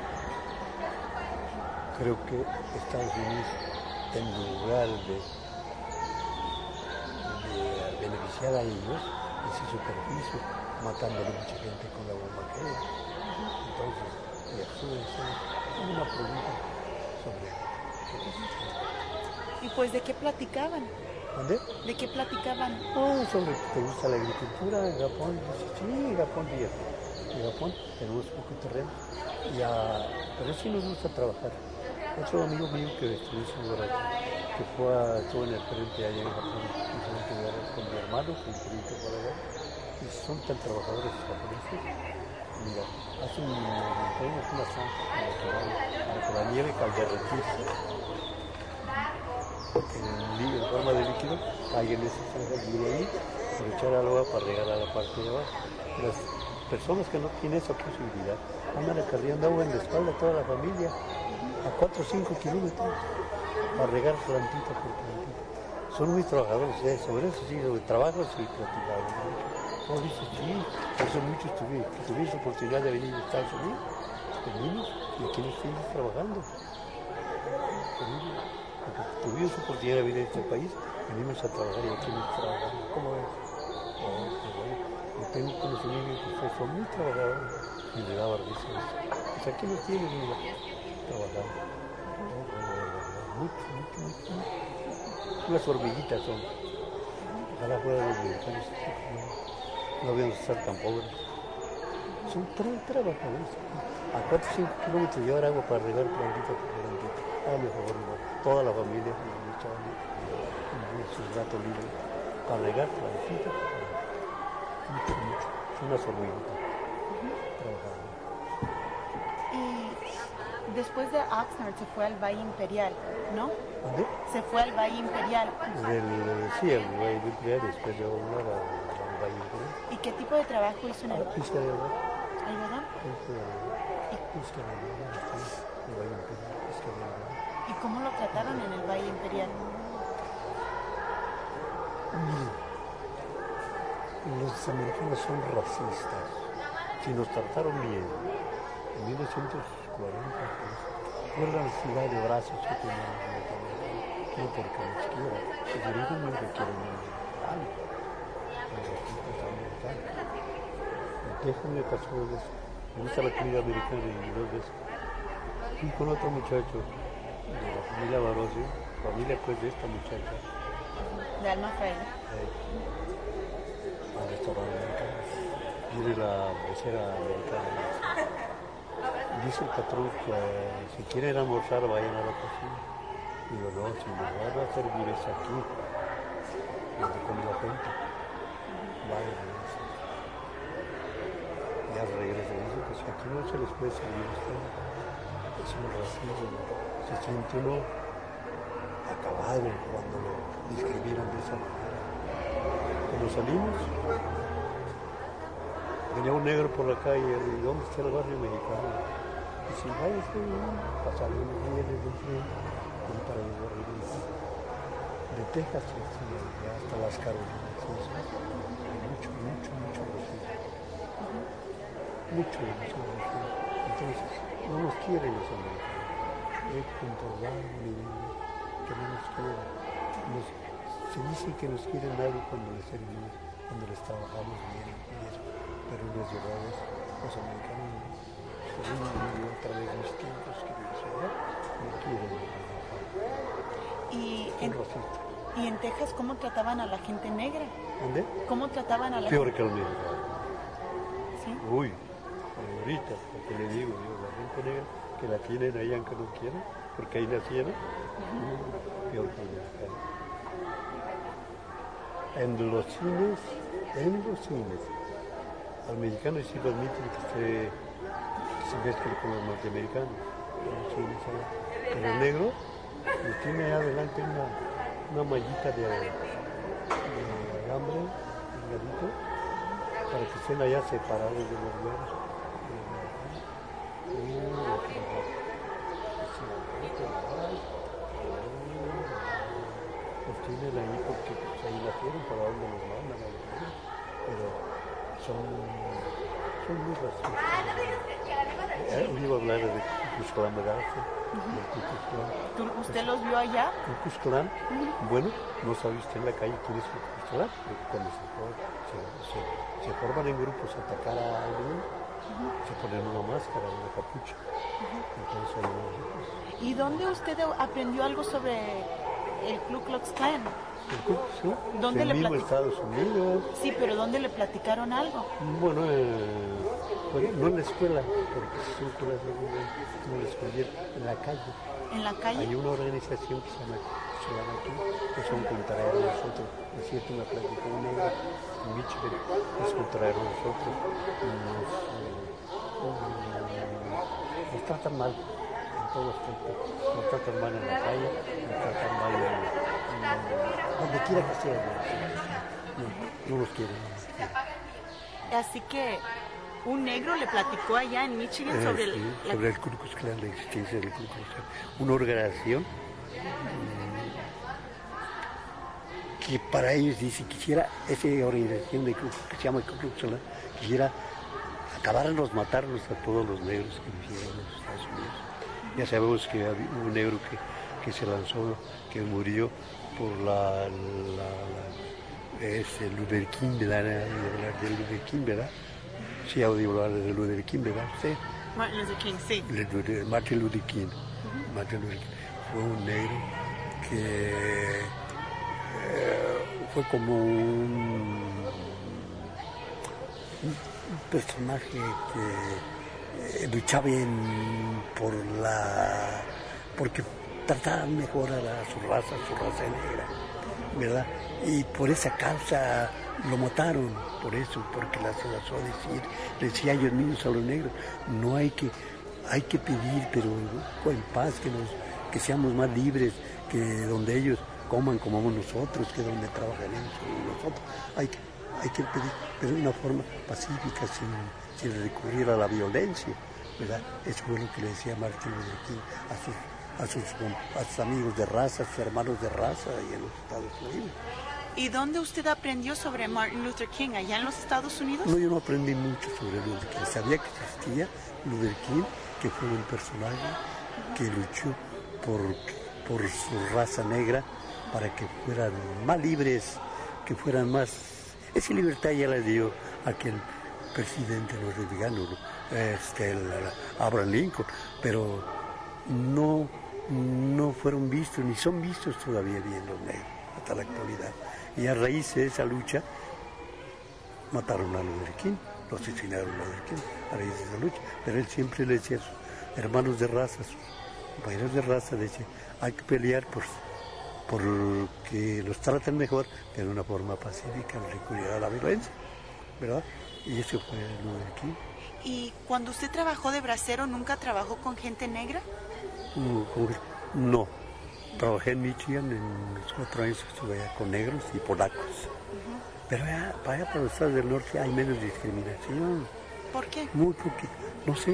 B: Creo que Estados Unidos, en lugar de, de beneficiar a ellos, les hizo perjuicio, matándole mucha gente con la bomba que era. Entonces, me abstuve de hacer una pregunta sobre
A: ¿Y pues de qué platicaban?
B: ¿dónde?
A: ¿De qué platicaban?
B: Oh, sobre que te gusta la agricultura en Japón. Dice, sí, en Japón, fíjate. En Japón tenemos poco terreno, y a, pero sí nos gusta trabajar. Otro amigo mío que estudió su guerra, que fue a, estuvo en el frente allá en Japón, diferente guerra con mi hermano, que frente para allá, y son tan trabajadores los japoneses. Mira, hacen montañas, una zanja para que, para que la nieve al derretirse, en, en forma de líquido, caiga en esa zanja y de ahí aprovechar el agua para regar a la parte de abajo. Las personas que no tienen esa posibilidad andan acarreando agua en la espalda a toda la familia, a cuatro o cinco kilómetros, para regar plantita por plantita. Son muy trabajadores, ¿eh? Sobre eso sí, sobre trabajo sí platicamos mucho. Oh, dice, sí, por eso muchos tuvimos, que tuvimos la oportunidad de venir a Estados Unidos, venimos y aquí nos estuvimos trabajando. Venimos, porque tuvimos la oportunidad de venir a este país, venimos a trabajar y aquí nos trabajamos. ¿Cómo ves? Oh, qué bueno. Yo tengo conocimiento que ustedes son muy trabajadores y le daba risa eso. Pues aquí nos tienen, mira, trabajando. Oh, bueno, de verdad, mucho, mucho, mucho, mucho. Unas hormiguitas son. Ojalá fueran los mexicanos, no, no debemos estar tan pobres. Son tra trabajadores. A cuatro o cinco kilómetros llevar agua para regar plantita por plantita. a mi favor, toda la familia luchaba en sus ratos libres para regar plantitas, mucho, mucho, unas hormiguitas, uh-huh. Trabajaba.
A: Y después de Oxnard se fue al Valle Imperial, ¿no?
B: ¿Dónde?
A: Se fue al Valle Imperial.
B: Del, sí, al Valle Imperial, después de Oxnard al Valle Imperial.
A: ¿Y qué tipo de trabajo hizo en el
B: Pizca de algodón.
A: ¿Algodón?
B: Pizca de algodón, sí, el Valle Imperial, pizca de algodón.
A: ¿Y cómo lo trataron en el Valle Imperial?
B: Los americanos son racistas. Si nos trataron bien, en mil novecientos cuarenta, fue la necesidad de brazos que tenían los americanos. No porque los quieran, los origen no requieren algo. Los racistas americanos. En Texas me pasó eso. Me gusta la comida americana y dos veces. Y con otro muchacho de la familia Barosio, familia pues de esta muchacha.
A: De Alma Fraile.
B: Al restaurante americano. Viene la mesera americana. Dice el patrón que uh, si quieren almorzar vayan a la cocina. Digo, no, si me van a servir es aquí, donde come la gente. Vaya, ya regresa y dice que si aquí no se les puede servir a ustedes, es un racismo. Se siente uno acabado cuando lo discriminan de esa manera. Cuando salimos, venía un negro por la calle y ¿dónde está el barrio mexicano? Y si vaya usted pasar unos días desde el tren, para el barrio mexicano. De Texas hasta las Carolinas, mucho, mucho, mucho racismo. Mucho, mucho racismo. Entonces, no nos quieren los americanos. Hay que comprobar que no nos quieren. Nos, se dice que nos quieren algo cuando les servimos, cuando les trabajamos bien y eso. Pero no es verdad eso. Los americanos son una otra vez distintos que no quieren trabajar.
A: Y en, y en Texas, ¿cómo trataban a la gente negra?
B: ¿Dónde?
A: ¿Cómo trataban a la
B: Peor
A: gente?
B: que al mexicano.
A: ¿Sí?
B: Uy, ahorita, porque le digo, yo, la gente negra que la tienen ahí aunque no quieran, porque ahí nacieron, uh-huh. Peor que el mexicano. En los cines, en los cines, al mexicano sí lo admiten que se, que se mezcle con los norteamericanos, en los cines allá. Pero el negro le tiene ahí adelante una, una mallita de, de alambre, delgadito, para que estén allá separados de los negros. Los tienen ahí porque pues, ahí la tienen para donde los mandan a los negros, pero son, son muy racistas. Eh, iba a hablar de Ku Klux Klan, ¿verdad?
A: ¿Tú, ¿Usted los vio allá?
B: Ku Klux Klan, uh-huh. Bueno, no sabe usted en la calle quién es Ku Klux Klan, porque cuando se, se, se, se forman en grupos a atacar a alguien, uh-huh. Se ponen una máscara, una capucha. Uh-huh. Entonces, hay unos grupos.
A: ¿Y dónde usted aprendió algo sobre el Ku Klux Klan?
B: ¿El Ku Klux Klan?
A: ¿Dónde
B: el
A: le
B: mismo
A: platic...
B: Estados Unidos.
A: Sí, pero ¿dónde le platicaron algo?
B: Bueno, eh, bueno no en la escuela, porque son escuelas no en la escuela, en la calle.
A: ¿En la calle?
B: Hay una organización que se llama aquí, que son contrarios a nosotros. Es cierto, me platicó un negro en Michigan, es contrario a nosotros. Nos, eh, nos tratan mal en todo aspecto. Nos tratan mal en la calle, nos tratan mal en, en, donde quiera que sea. No, no nos quieren. No nos quieren.
A: Así que un negro le platicó allá en Michigan
B: eh,
A: sobre,
B: sí,
A: el,
B: sobre la... el Ku Klux Klan, la existencia del Ku Klux Klan. Una organización que para ellos dice quisiera esa organización de, que se llama Ku Klux Klan, quisiera acabarnos, matarnos a todos los negros que vivieron en los Estados Unidos. Ya sabemos que hubo un negro que, que se lanzó, que murió por la, la, la ese Luther King, ¿verdad? De Luther King, ¿verdad? Sí, audio hablar de Luther King, ¿verdad? ¿Sí?
A: Martin Luther King, sí.
B: De Martin Luther King. Uh-huh. Martin Luther King fue un negro que eh, fue como un, un personaje que eh, luchaba en, por la porque trataban mejor a, la, a su raza, a su raza negra, ¿verdad? Y por esa causa lo mataron, por eso, porque las lanzó a decir, decía a ellos mismos a los negros, no hay que, hay que pedir, pero en paz, que, nos, que seamos más libres, que donde ellos coman comamos nosotros, que donde trabajaremos como nosotros, hay que, hay que pedir, pero de una forma pacífica, sin, sin recurrir a la violencia, ¿verdad? Eso fue lo que le decía Martin Luther King a sus, a sus, a sus amigos de raza, a sus hermanos de raza ahí en los Estados Unidos.
A: ¿Y dónde usted aprendió sobre Martin Luther King? ¿Allá en los Estados Unidos?
B: No, yo no aprendí mucho sobre Luther King. Sabía que existía Luther King, que fue un personaje que luchó por, por su raza negra para que fueran más libres, que fueran más... Esa libertad ya la dio aquel presidente norteamericano, este, el, el Abraham Lincoln, pero no, no fueron vistos, ni son vistos todavía bien los negros hasta la actualidad. Y a raíz de esa lucha mataron a Luther King, lo asesinaron a Luther King a raíz de esa lucha. Pero él siempre le decía a sus hermanos de raza, a sus compañeros de raza, decía, hay que pelear por, por que los traten mejor, de una forma pacífica, recurrir a la violencia, ¿verdad? Y eso fue Luther King.
A: ¿Y cuando usted trabajó de bracero, nunca trabajó con gente negra?
B: No, no. Trabajé en Michigan, en los cuatro años estuve allá con negros y polacos. Uh-huh. Pero allá, para allá, para los estados del norte, hay menos discriminación.
A: ¿Por qué?
B: Muy poquito, no sé.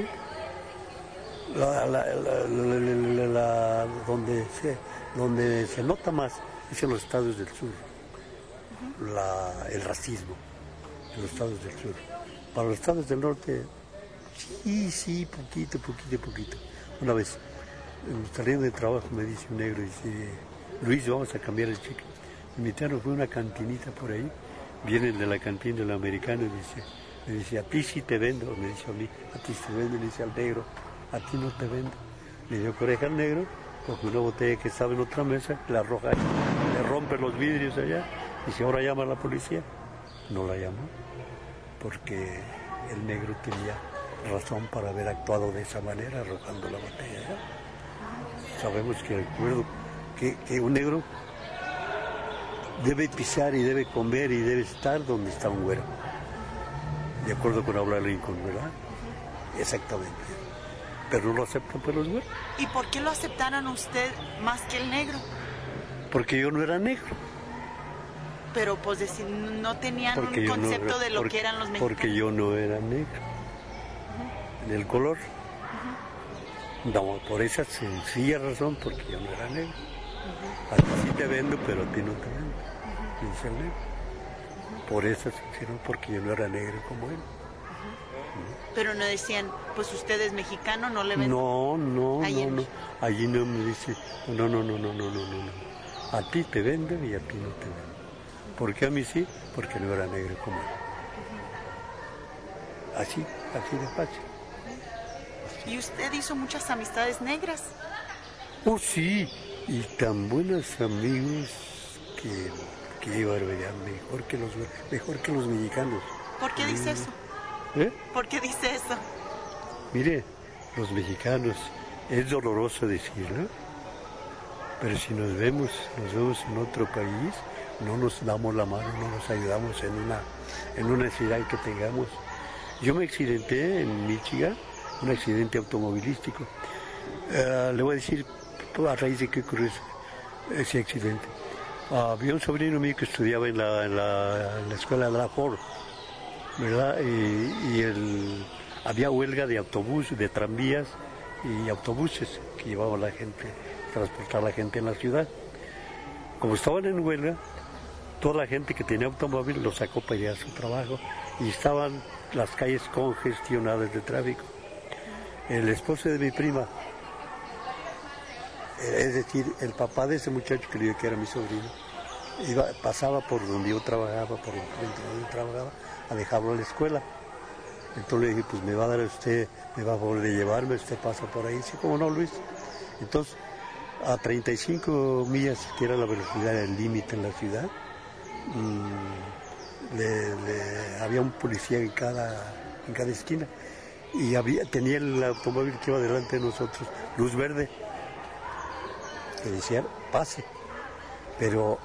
B: La, la, la, la, la, la, donde, se, donde se nota más es en los estados del sur, uh-huh. la, el racismo en los estados del sur. Para los estados del norte, sí, sí, poquito, poquito, poquito. Una vez, saliendo de trabajo, me dice un negro, dice, Luis, vamos a cambiar el cheque. Me invitaron, fue una cantinita por ahí, viene el de la cantina del americano y dice, me dice, a ti sí te vendo, me dice a mí, a ti sí te vendo, le dice al negro, a ti no te vendo. Le dio coraje al negro, coge una botella que estaba en otra mesa, la arroja, le rompe los vidrios allá, y dice, ahora llama a la policía. No la llamó, porque el negro tenía razón para haber actuado de esa manera, arrojando la botella allá. Sabemos que recuerdo que, que un negro debe pisar y debe comer y debe estar donde está un güero. De acuerdo con Abraham Lincoln, ¿verdad? Exactamente. Pero no lo aceptan por los güeros.
A: ¿Y por qué lo aceptaron usted más que el negro?
B: Porque yo no era negro.
A: Pero pues decir, no tenían
B: porque
A: un concepto
B: no,
A: de lo
B: porque,
A: que eran los mexicanos.
B: Porque yo no era negro. Uh-huh. En el color. Uh-huh. No, por esa sencilla razón, porque yo no era negro. Uh-huh. A ti sí te vendo, pero a ti no te vendo. Uh-huh. Dice el negro. Uh-huh. Por esa sencilla razón, porque yo no era negro como él. Uh-huh. Uh-huh.
A: Pero no decían, pues usted es mexicano, no le venden.
B: No, no,
A: Allí
B: no, no. Allí no me dice, no, no, no, no, no, no, no. A ti te venden y a ti no te venden. ¿Por qué a mí sí? Porque no era negro como él. Uh-huh. Así, así de fácil.
A: Así. ¿Y usted hizo muchas amistades negras?
B: Oh, sí, y tan buenos amigos que, que barbaridad, mejor que los, mejor que los mexicanos.
A: ¿Por qué dice eso?
B: ¿Eh?
A: ¿Por qué dice eso?
B: Mire, los mexicanos, es doloroso decirlo, pero si nos vemos, nos vemos en otro país, no nos damos la mano, no nos ayudamos en una, en una necesidad que tengamos. Yo me accidenté en Michigan, un accidente automovilístico. Uh, le voy a decir a raíz de qué ocurrió ese, ese accidente. Uh, había un sobrino mío que estudiaba en la, en la, en la escuela de la Ford, ¿verdad? Y, y el, había huelga de autobús, de tranvías y autobuses que llevaban a la gente, transportar a la gente en la ciudad. Como estaban en huelga, toda la gente que tenía automóvil lo sacó para ir a su trabajo y estaban las calles congestionadas de tráfico. El esposo de mi prima, es decir, el papá de ese muchacho que le dije que era mi sobrino, iba, pasaba por donde yo trabajaba, por donde yo trabajaba, a dejarlo a la escuela. Entonces le dije, pues me va a dar usted, me va a favor de llevarme, usted pasa por ahí. Sí, ¿cómo no, Luis? Entonces, a treinta y cinco millas, que era la velocidad del límite en la ciudad, mmm, le, le, había un policía en cada, en cada esquina. Y había, tenía el automóvil que iba delante de nosotros, luz verde. que decían, pase. Pero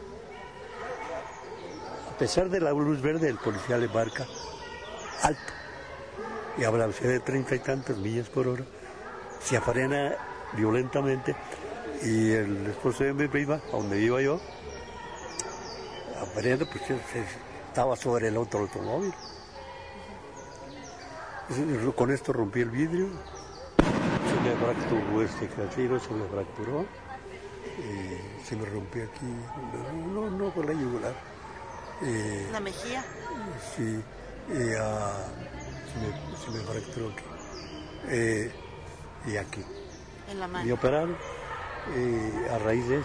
B: a pesar de la luz verde, el policía le marca alto. Y habla usted de treinta y tantas millas por hora. Se frena violentamente y el esposo de mi prima, a donde iba yo, frena, pues estaba sobre el otro automóvil. Con esto rompí el vidrio, se me fracturó este casino, se me fracturó, y se me rompió aquí, no, no, por la yugular. Eh,
A: ¿La mejilla?
B: Sí, y, uh, se, me, se me fracturó aquí, eh, y aquí.
A: En la mano.
B: Me operaron, eh, a raíz de eso,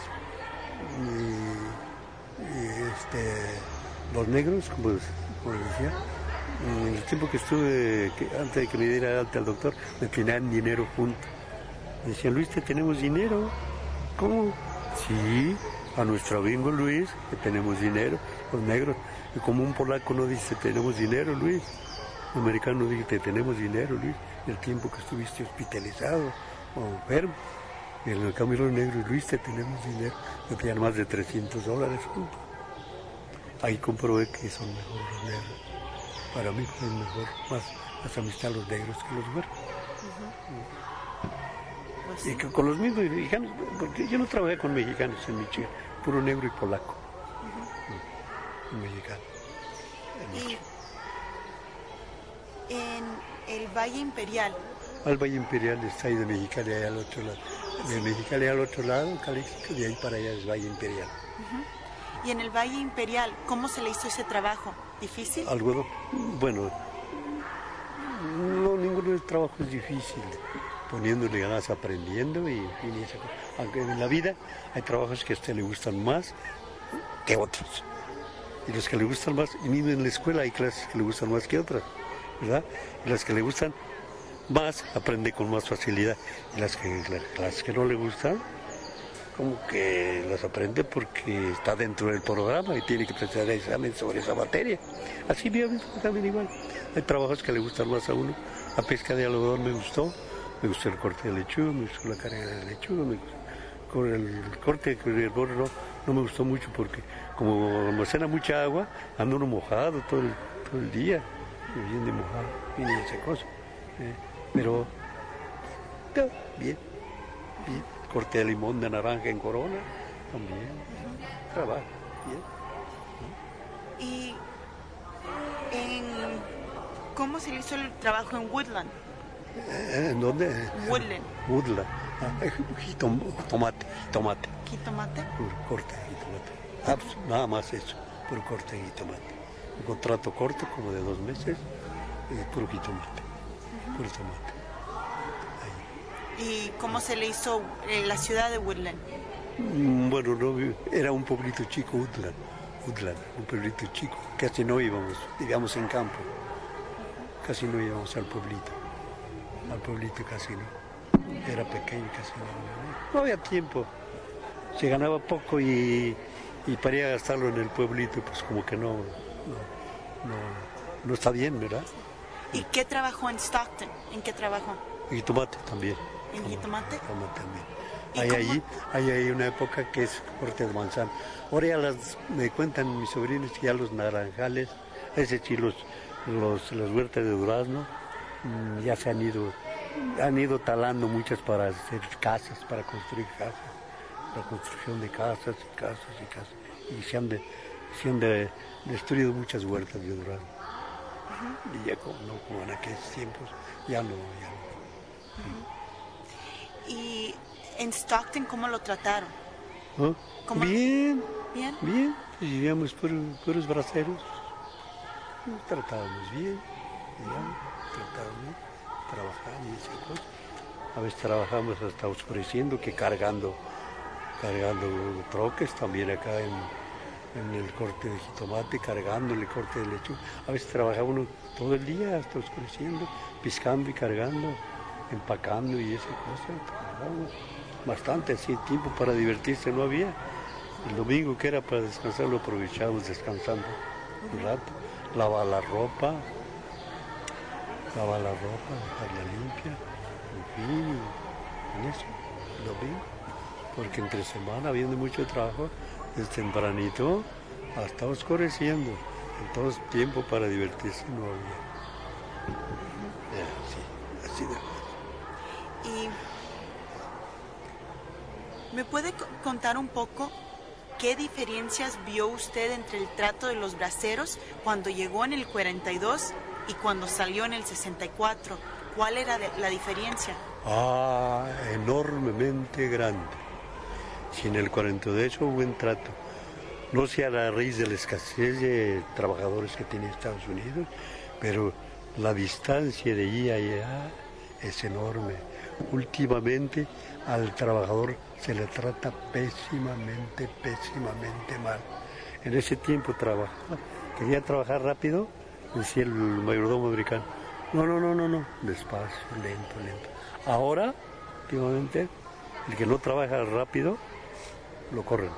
B: y, y este, los negros, como, como decía, en el tiempo que estuve, que antes de que me diera alta al doctor, me tenían dinero junto. Me decían, Luis, te tenemos dinero. ¿Cómo? Sí, a nuestro amigo Luis, que tenemos dinero, los negros. Y como un polaco no dice, tenemos dinero, Luis. Un americano dice, te tenemos dinero, Luis. El tiempo que estuviste hospitalizado o enfermo. Y en el cambio los negros, Luis, te tenemos dinero. Me pedían más de trescientos dólares juntos. Ahí comprobé que son mejores los negros. Para mí fue mejor, más, más amistad los negros que los güeros. Uh-huh. Pues sí. Y que con los mismos mexicanos, porque yo no trabajé con mexicanos en Michigan, puro negro y polaco. Uh-huh. Uh, mexicano. En,
A: y en el Valle Imperial.
B: El Valle Imperial está ahí de Mexicali allá al otro lado. De Mexicali al otro lado, Calixto, de ahí para allá es Valle Imperial.
A: Uh-huh. Y en el Valle Imperial, ¿cómo se le hizo ese trabajo? ¿Difícil?
B: Algo, bueno, no, ninguno de los trabajos es difícil, poniéndole ganas, aprendiendo y, y esa cosa. Aunque en la vida hay trabajos que a usted le gustan más que otros. Y los que le gustan más, y mismo en la escuela hay clases que le gustan más que otras, ¿verdad? Y las que le gustan más, aprende con más facilidad. Y las que, las clases que no le gustan, como que las aprende porque está dentro del programa y tiene que presentar examen sobre esa materia. Así bien, también igual. Hay trabajos que le gustan más a uno. La pesca de algodón me gustó, me gustó el corte de lechuga, me gustó la carga de lechuga, me gustó. Con el corte de hervor no, no me gustó mucho porque como almacena mucha agua, ando uno mojado todo el, todo el día, bien de mojado, bien de esa cosa. Eh, pero, no, bien, bien. Corte de limón de naranja en Corona, también, uh-huh. Trabajo,
A: bien. ¿Y en, cómo se le hizo el trabajo en Woodland?
B: ¿En dónde?
A: Woodland.
B: Woodland, ah, tomate, tomate.
A: ¿Jitomate?
B: Puro corte de jitomate, ah, pues, nada más eso, puro corte de jitomate. Un contrato corto, como de dos meses, y puro jitomate, uh-huh. Puro tomate.
A: ¿Y cómo se le hizo en la ciudad de Woodland?
B: Bueno, no, era un pueblito chico, Woodland, Woodland, un pueblito chico. Casi no íbamos, vivíamos en campo. Casi no íbamos al pueblito. Al pueblito casi no. Era pequeño, casi no. No había tiempo. Se ganaba poco y, y para ir a gastarlo en el pueblito, pues como que no, no, no, no está bien, ¿verdad?
A: ¿Y qué trabajó en Stockton? ¿En qué trabajó?
B: Y tomate también.
A: ¿En jitomate?
B: Tomate también. Hay ahí, hay ahí una época que es corte de manzana. Ahora ya las, me cuentan mis sobrinos que ya los naranjales, ese sí, los, los, las huertas de durazno, mmm, ya se han ido, han ido talando muchas para hacer casas, para construir casas, la construcción de casas y casas y casas. Y se han, de, se han de, destruido muchas huertas de durazno. Uh-huh. Y ya como, no, como en aquellos tiempos, ya no, ya no.
A: Uh-huh. ¿Y en Stockton cómo lo trataron?
B: ¿Oh?
A: ¿Cómo?
B: Bien,
A: bien,
B: bien. Vivíamos puros, puros braceros. Nos tratábamos bien, digamos, tratábamos bien, trabajábamos y esas cosas. A veces trabajamos hasta oscureciendo, que cargando, cargando troques también acá en, en el corte de jitomate, cargando el corte de lechuga. A veces trabajaba uno todo el día hasta oscureciendo, piscando y cargando, empacando y esas cosas. Trabajábamos bastante, así tiempo para divertirse no había. El domingo que era para descansar lo aprovechábamos descansando un rato. Lavar la ropa, lavar la ropa, dejarla limpia, en fin, en eso, el domingo. porque entre semana, habiendo mucho trabajo, desde tempranito hasta oscureciendo. Entonces, tiempo para divertirse no había. Eh, sí, así de...
A: Y ¿me puede contar un poco qué diferencias vio usted entre el trato de los braceros cuando llegó en el cuarenta y dos y cuando salió en el sesenta y cuatro? ¿Cuál era la diferencia?
B: Ah, enormemente grande. Si en el cuarenta y dos hubo buen trato, no sea la raíz de la escasez de trabajadores que tiene Estados Unidos, pero la distancia de allí a allá es enorme. Últimamente al trabajador se le trata pésimamente, pésimamente mal. En ese tiempo trabajaba, quería trabajar rápido, decía el mayordomo americano, no, no, no, no, no, despacio, lento, lento. Ahora, últimamente, el que no trabaja rápido, lo corren.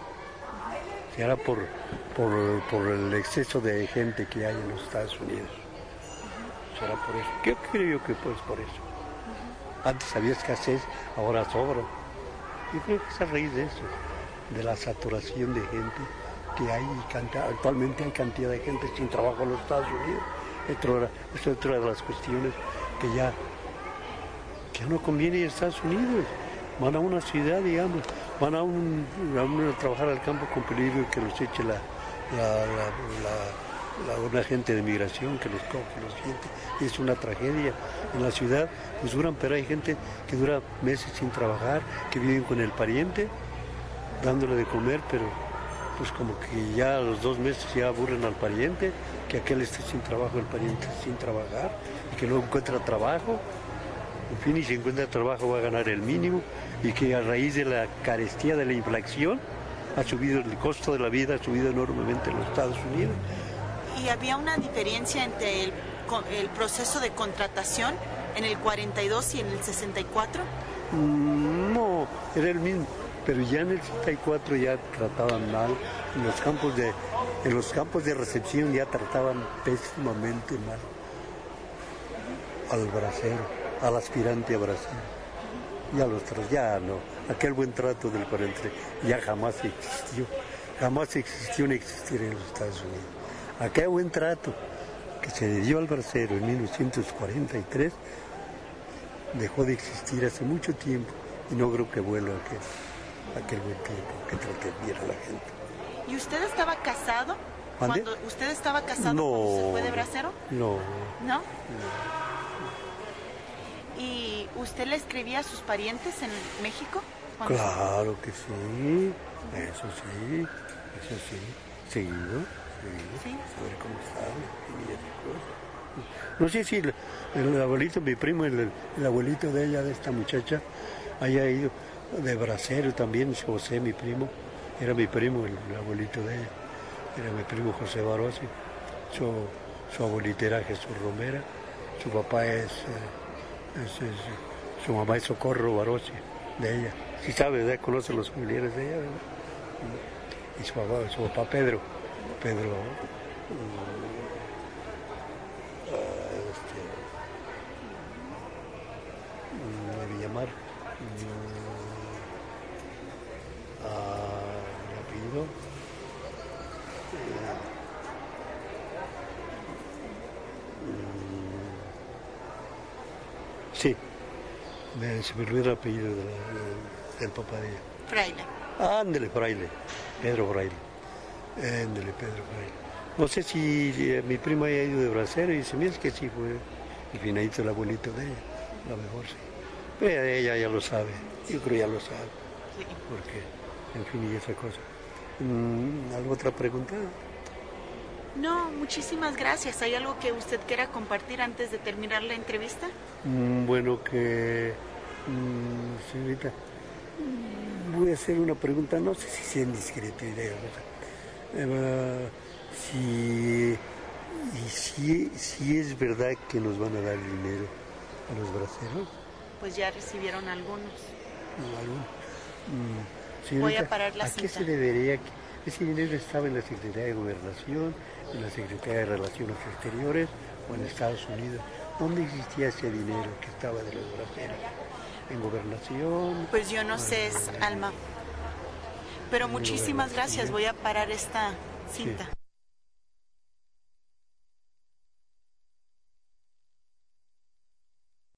B: Será por, por, por el exceso de gente que hay en los Estados Unidos. Será por eso. ¿Qué creo que pues por eso? Antes había escasez, ahora sobra. Yo creo que es a raíz de eso, de la saturación de gente que hay y canta, actualmente hay cantidad de gente sin trabajo en los Estados Unidos. Esto es otra de las cuestiones que ya, que ya no conviene ir a Estados Unidos. Van a una ciudad, digamos, van a, un, a, un, a trabajar al campo con peligro que los eche la, la, la, la, la, una agente de migración que los coge, los siente. Y es una tragedia. En la ciudad pues duran, pero hay gente que dura meses sin trabajar, que viven con el pariente, dándole de comer, pero pues como que ya a los dos meses ya aburren al pariente, que aquel esté sin trabajo, el pariente sin trabajar, y que no encuentra trabajo. En fin, y si encuentra trabajo va a ganar el mínimo, y que a raíz de la carestía de la inflación ha subido el costo de la vida, ha subido enormemente en los Estados Unidos.
A: ¿Y había una diferencia entre el, el proceso de contratación en el cuarenta y dos y en el sesenta y cuatro?
B: Mm, no, era el mismo, pero ya en el sesenta y cuatro ya trataban mal, en los campos de, en los campos de recepción ya trataban pésimamente mal al bracero, al aspirante a bracero. Ya los tras, ya no, aquel buen trato del cuarenta ya jamás existió, jamás existió ni existirá en los Estados Unidos. Aquel buen trato que se le dio al bracero en mil novecientos cuarenta y tres dejó de existir hace mucho tiempo y no creo que vuelva aquel, aquel buen tiempo que trate bien a la gente.
A: ¿Y usted estaba casado?
B: ¿Mande?
A: Cuando ¿Usted estaba casado
B: no,
A: cuando se fue de bracero?
B: No.
A: ¿No?
B: No.
A: ¿Y usted le escribía a sus parientes en México?
B: Claro que sí, eso sí, eso sí, seguido, seguido, ¿sí? Saber cómo estaba y esas cosas. No sé si el, el abuelito, mi primo, el, el abuelito de ella, de esta muchacha, haya ido de bracero también, José, mi primo, era mi primo, el, el abuelito de ella, era mi primo José Barossi, su, su abuelita era Jesús Romera, su papá es... Eh, Es, es, su mamá es Socorro Barossi, de ella. Si sabe, ¿verdad? Conoce los familiares de ella, ¿verdad? Y su papá, su papá Pedro, Pedro, uh, este, uh, de Villamar, uh, uh, el apellido, sí, me, se me olvidó el apellido de la, de, del papá de ella.
A: Fraile.
B: Ándele, Fraile, Pedro Fraile. Ándele, Pedro Fraile. No sé si eh, mi prima haya ido de bracero y se me hace que sí fue el finadito del abuelito de ella, a lo mejor sí. Pero ella ya lo sabe, yo creo ya lo sabe.
A: Sí.
B: Porque, en fin, y esa cosa. Mm, ¿Alguna otra pregunta?
A: No, muchísimas gracias. ¿Hay algo que usted quiera compartir antes de terminar la entrevista?
B: Mm, bueno, que, mm, señorita, voy a hacer una pregunta, no sé si sea indiscreta, eh, si, y si, si es verdad que nos van a dar dinero a los braceros.
A: Pues ya recibieron algunos.
B: ¿Alguno? Mm, señorita,
A: voy a parar la
B: ¿a
A: cinta.
B: qué se debería que ese dinero estaba en la Secretaría de Gobernación, en la Secretaría de Relaciones Exteriores o en Estados Unidos? ¿Dónde existía ese dinero que estaba de los braceros? en gobernación.
A: Pues yo no sé, Alma. Pero
B: en
A: muchísimas
B: gobernación.
A: gracias. Voy a parar esta cinta.
B: Sí.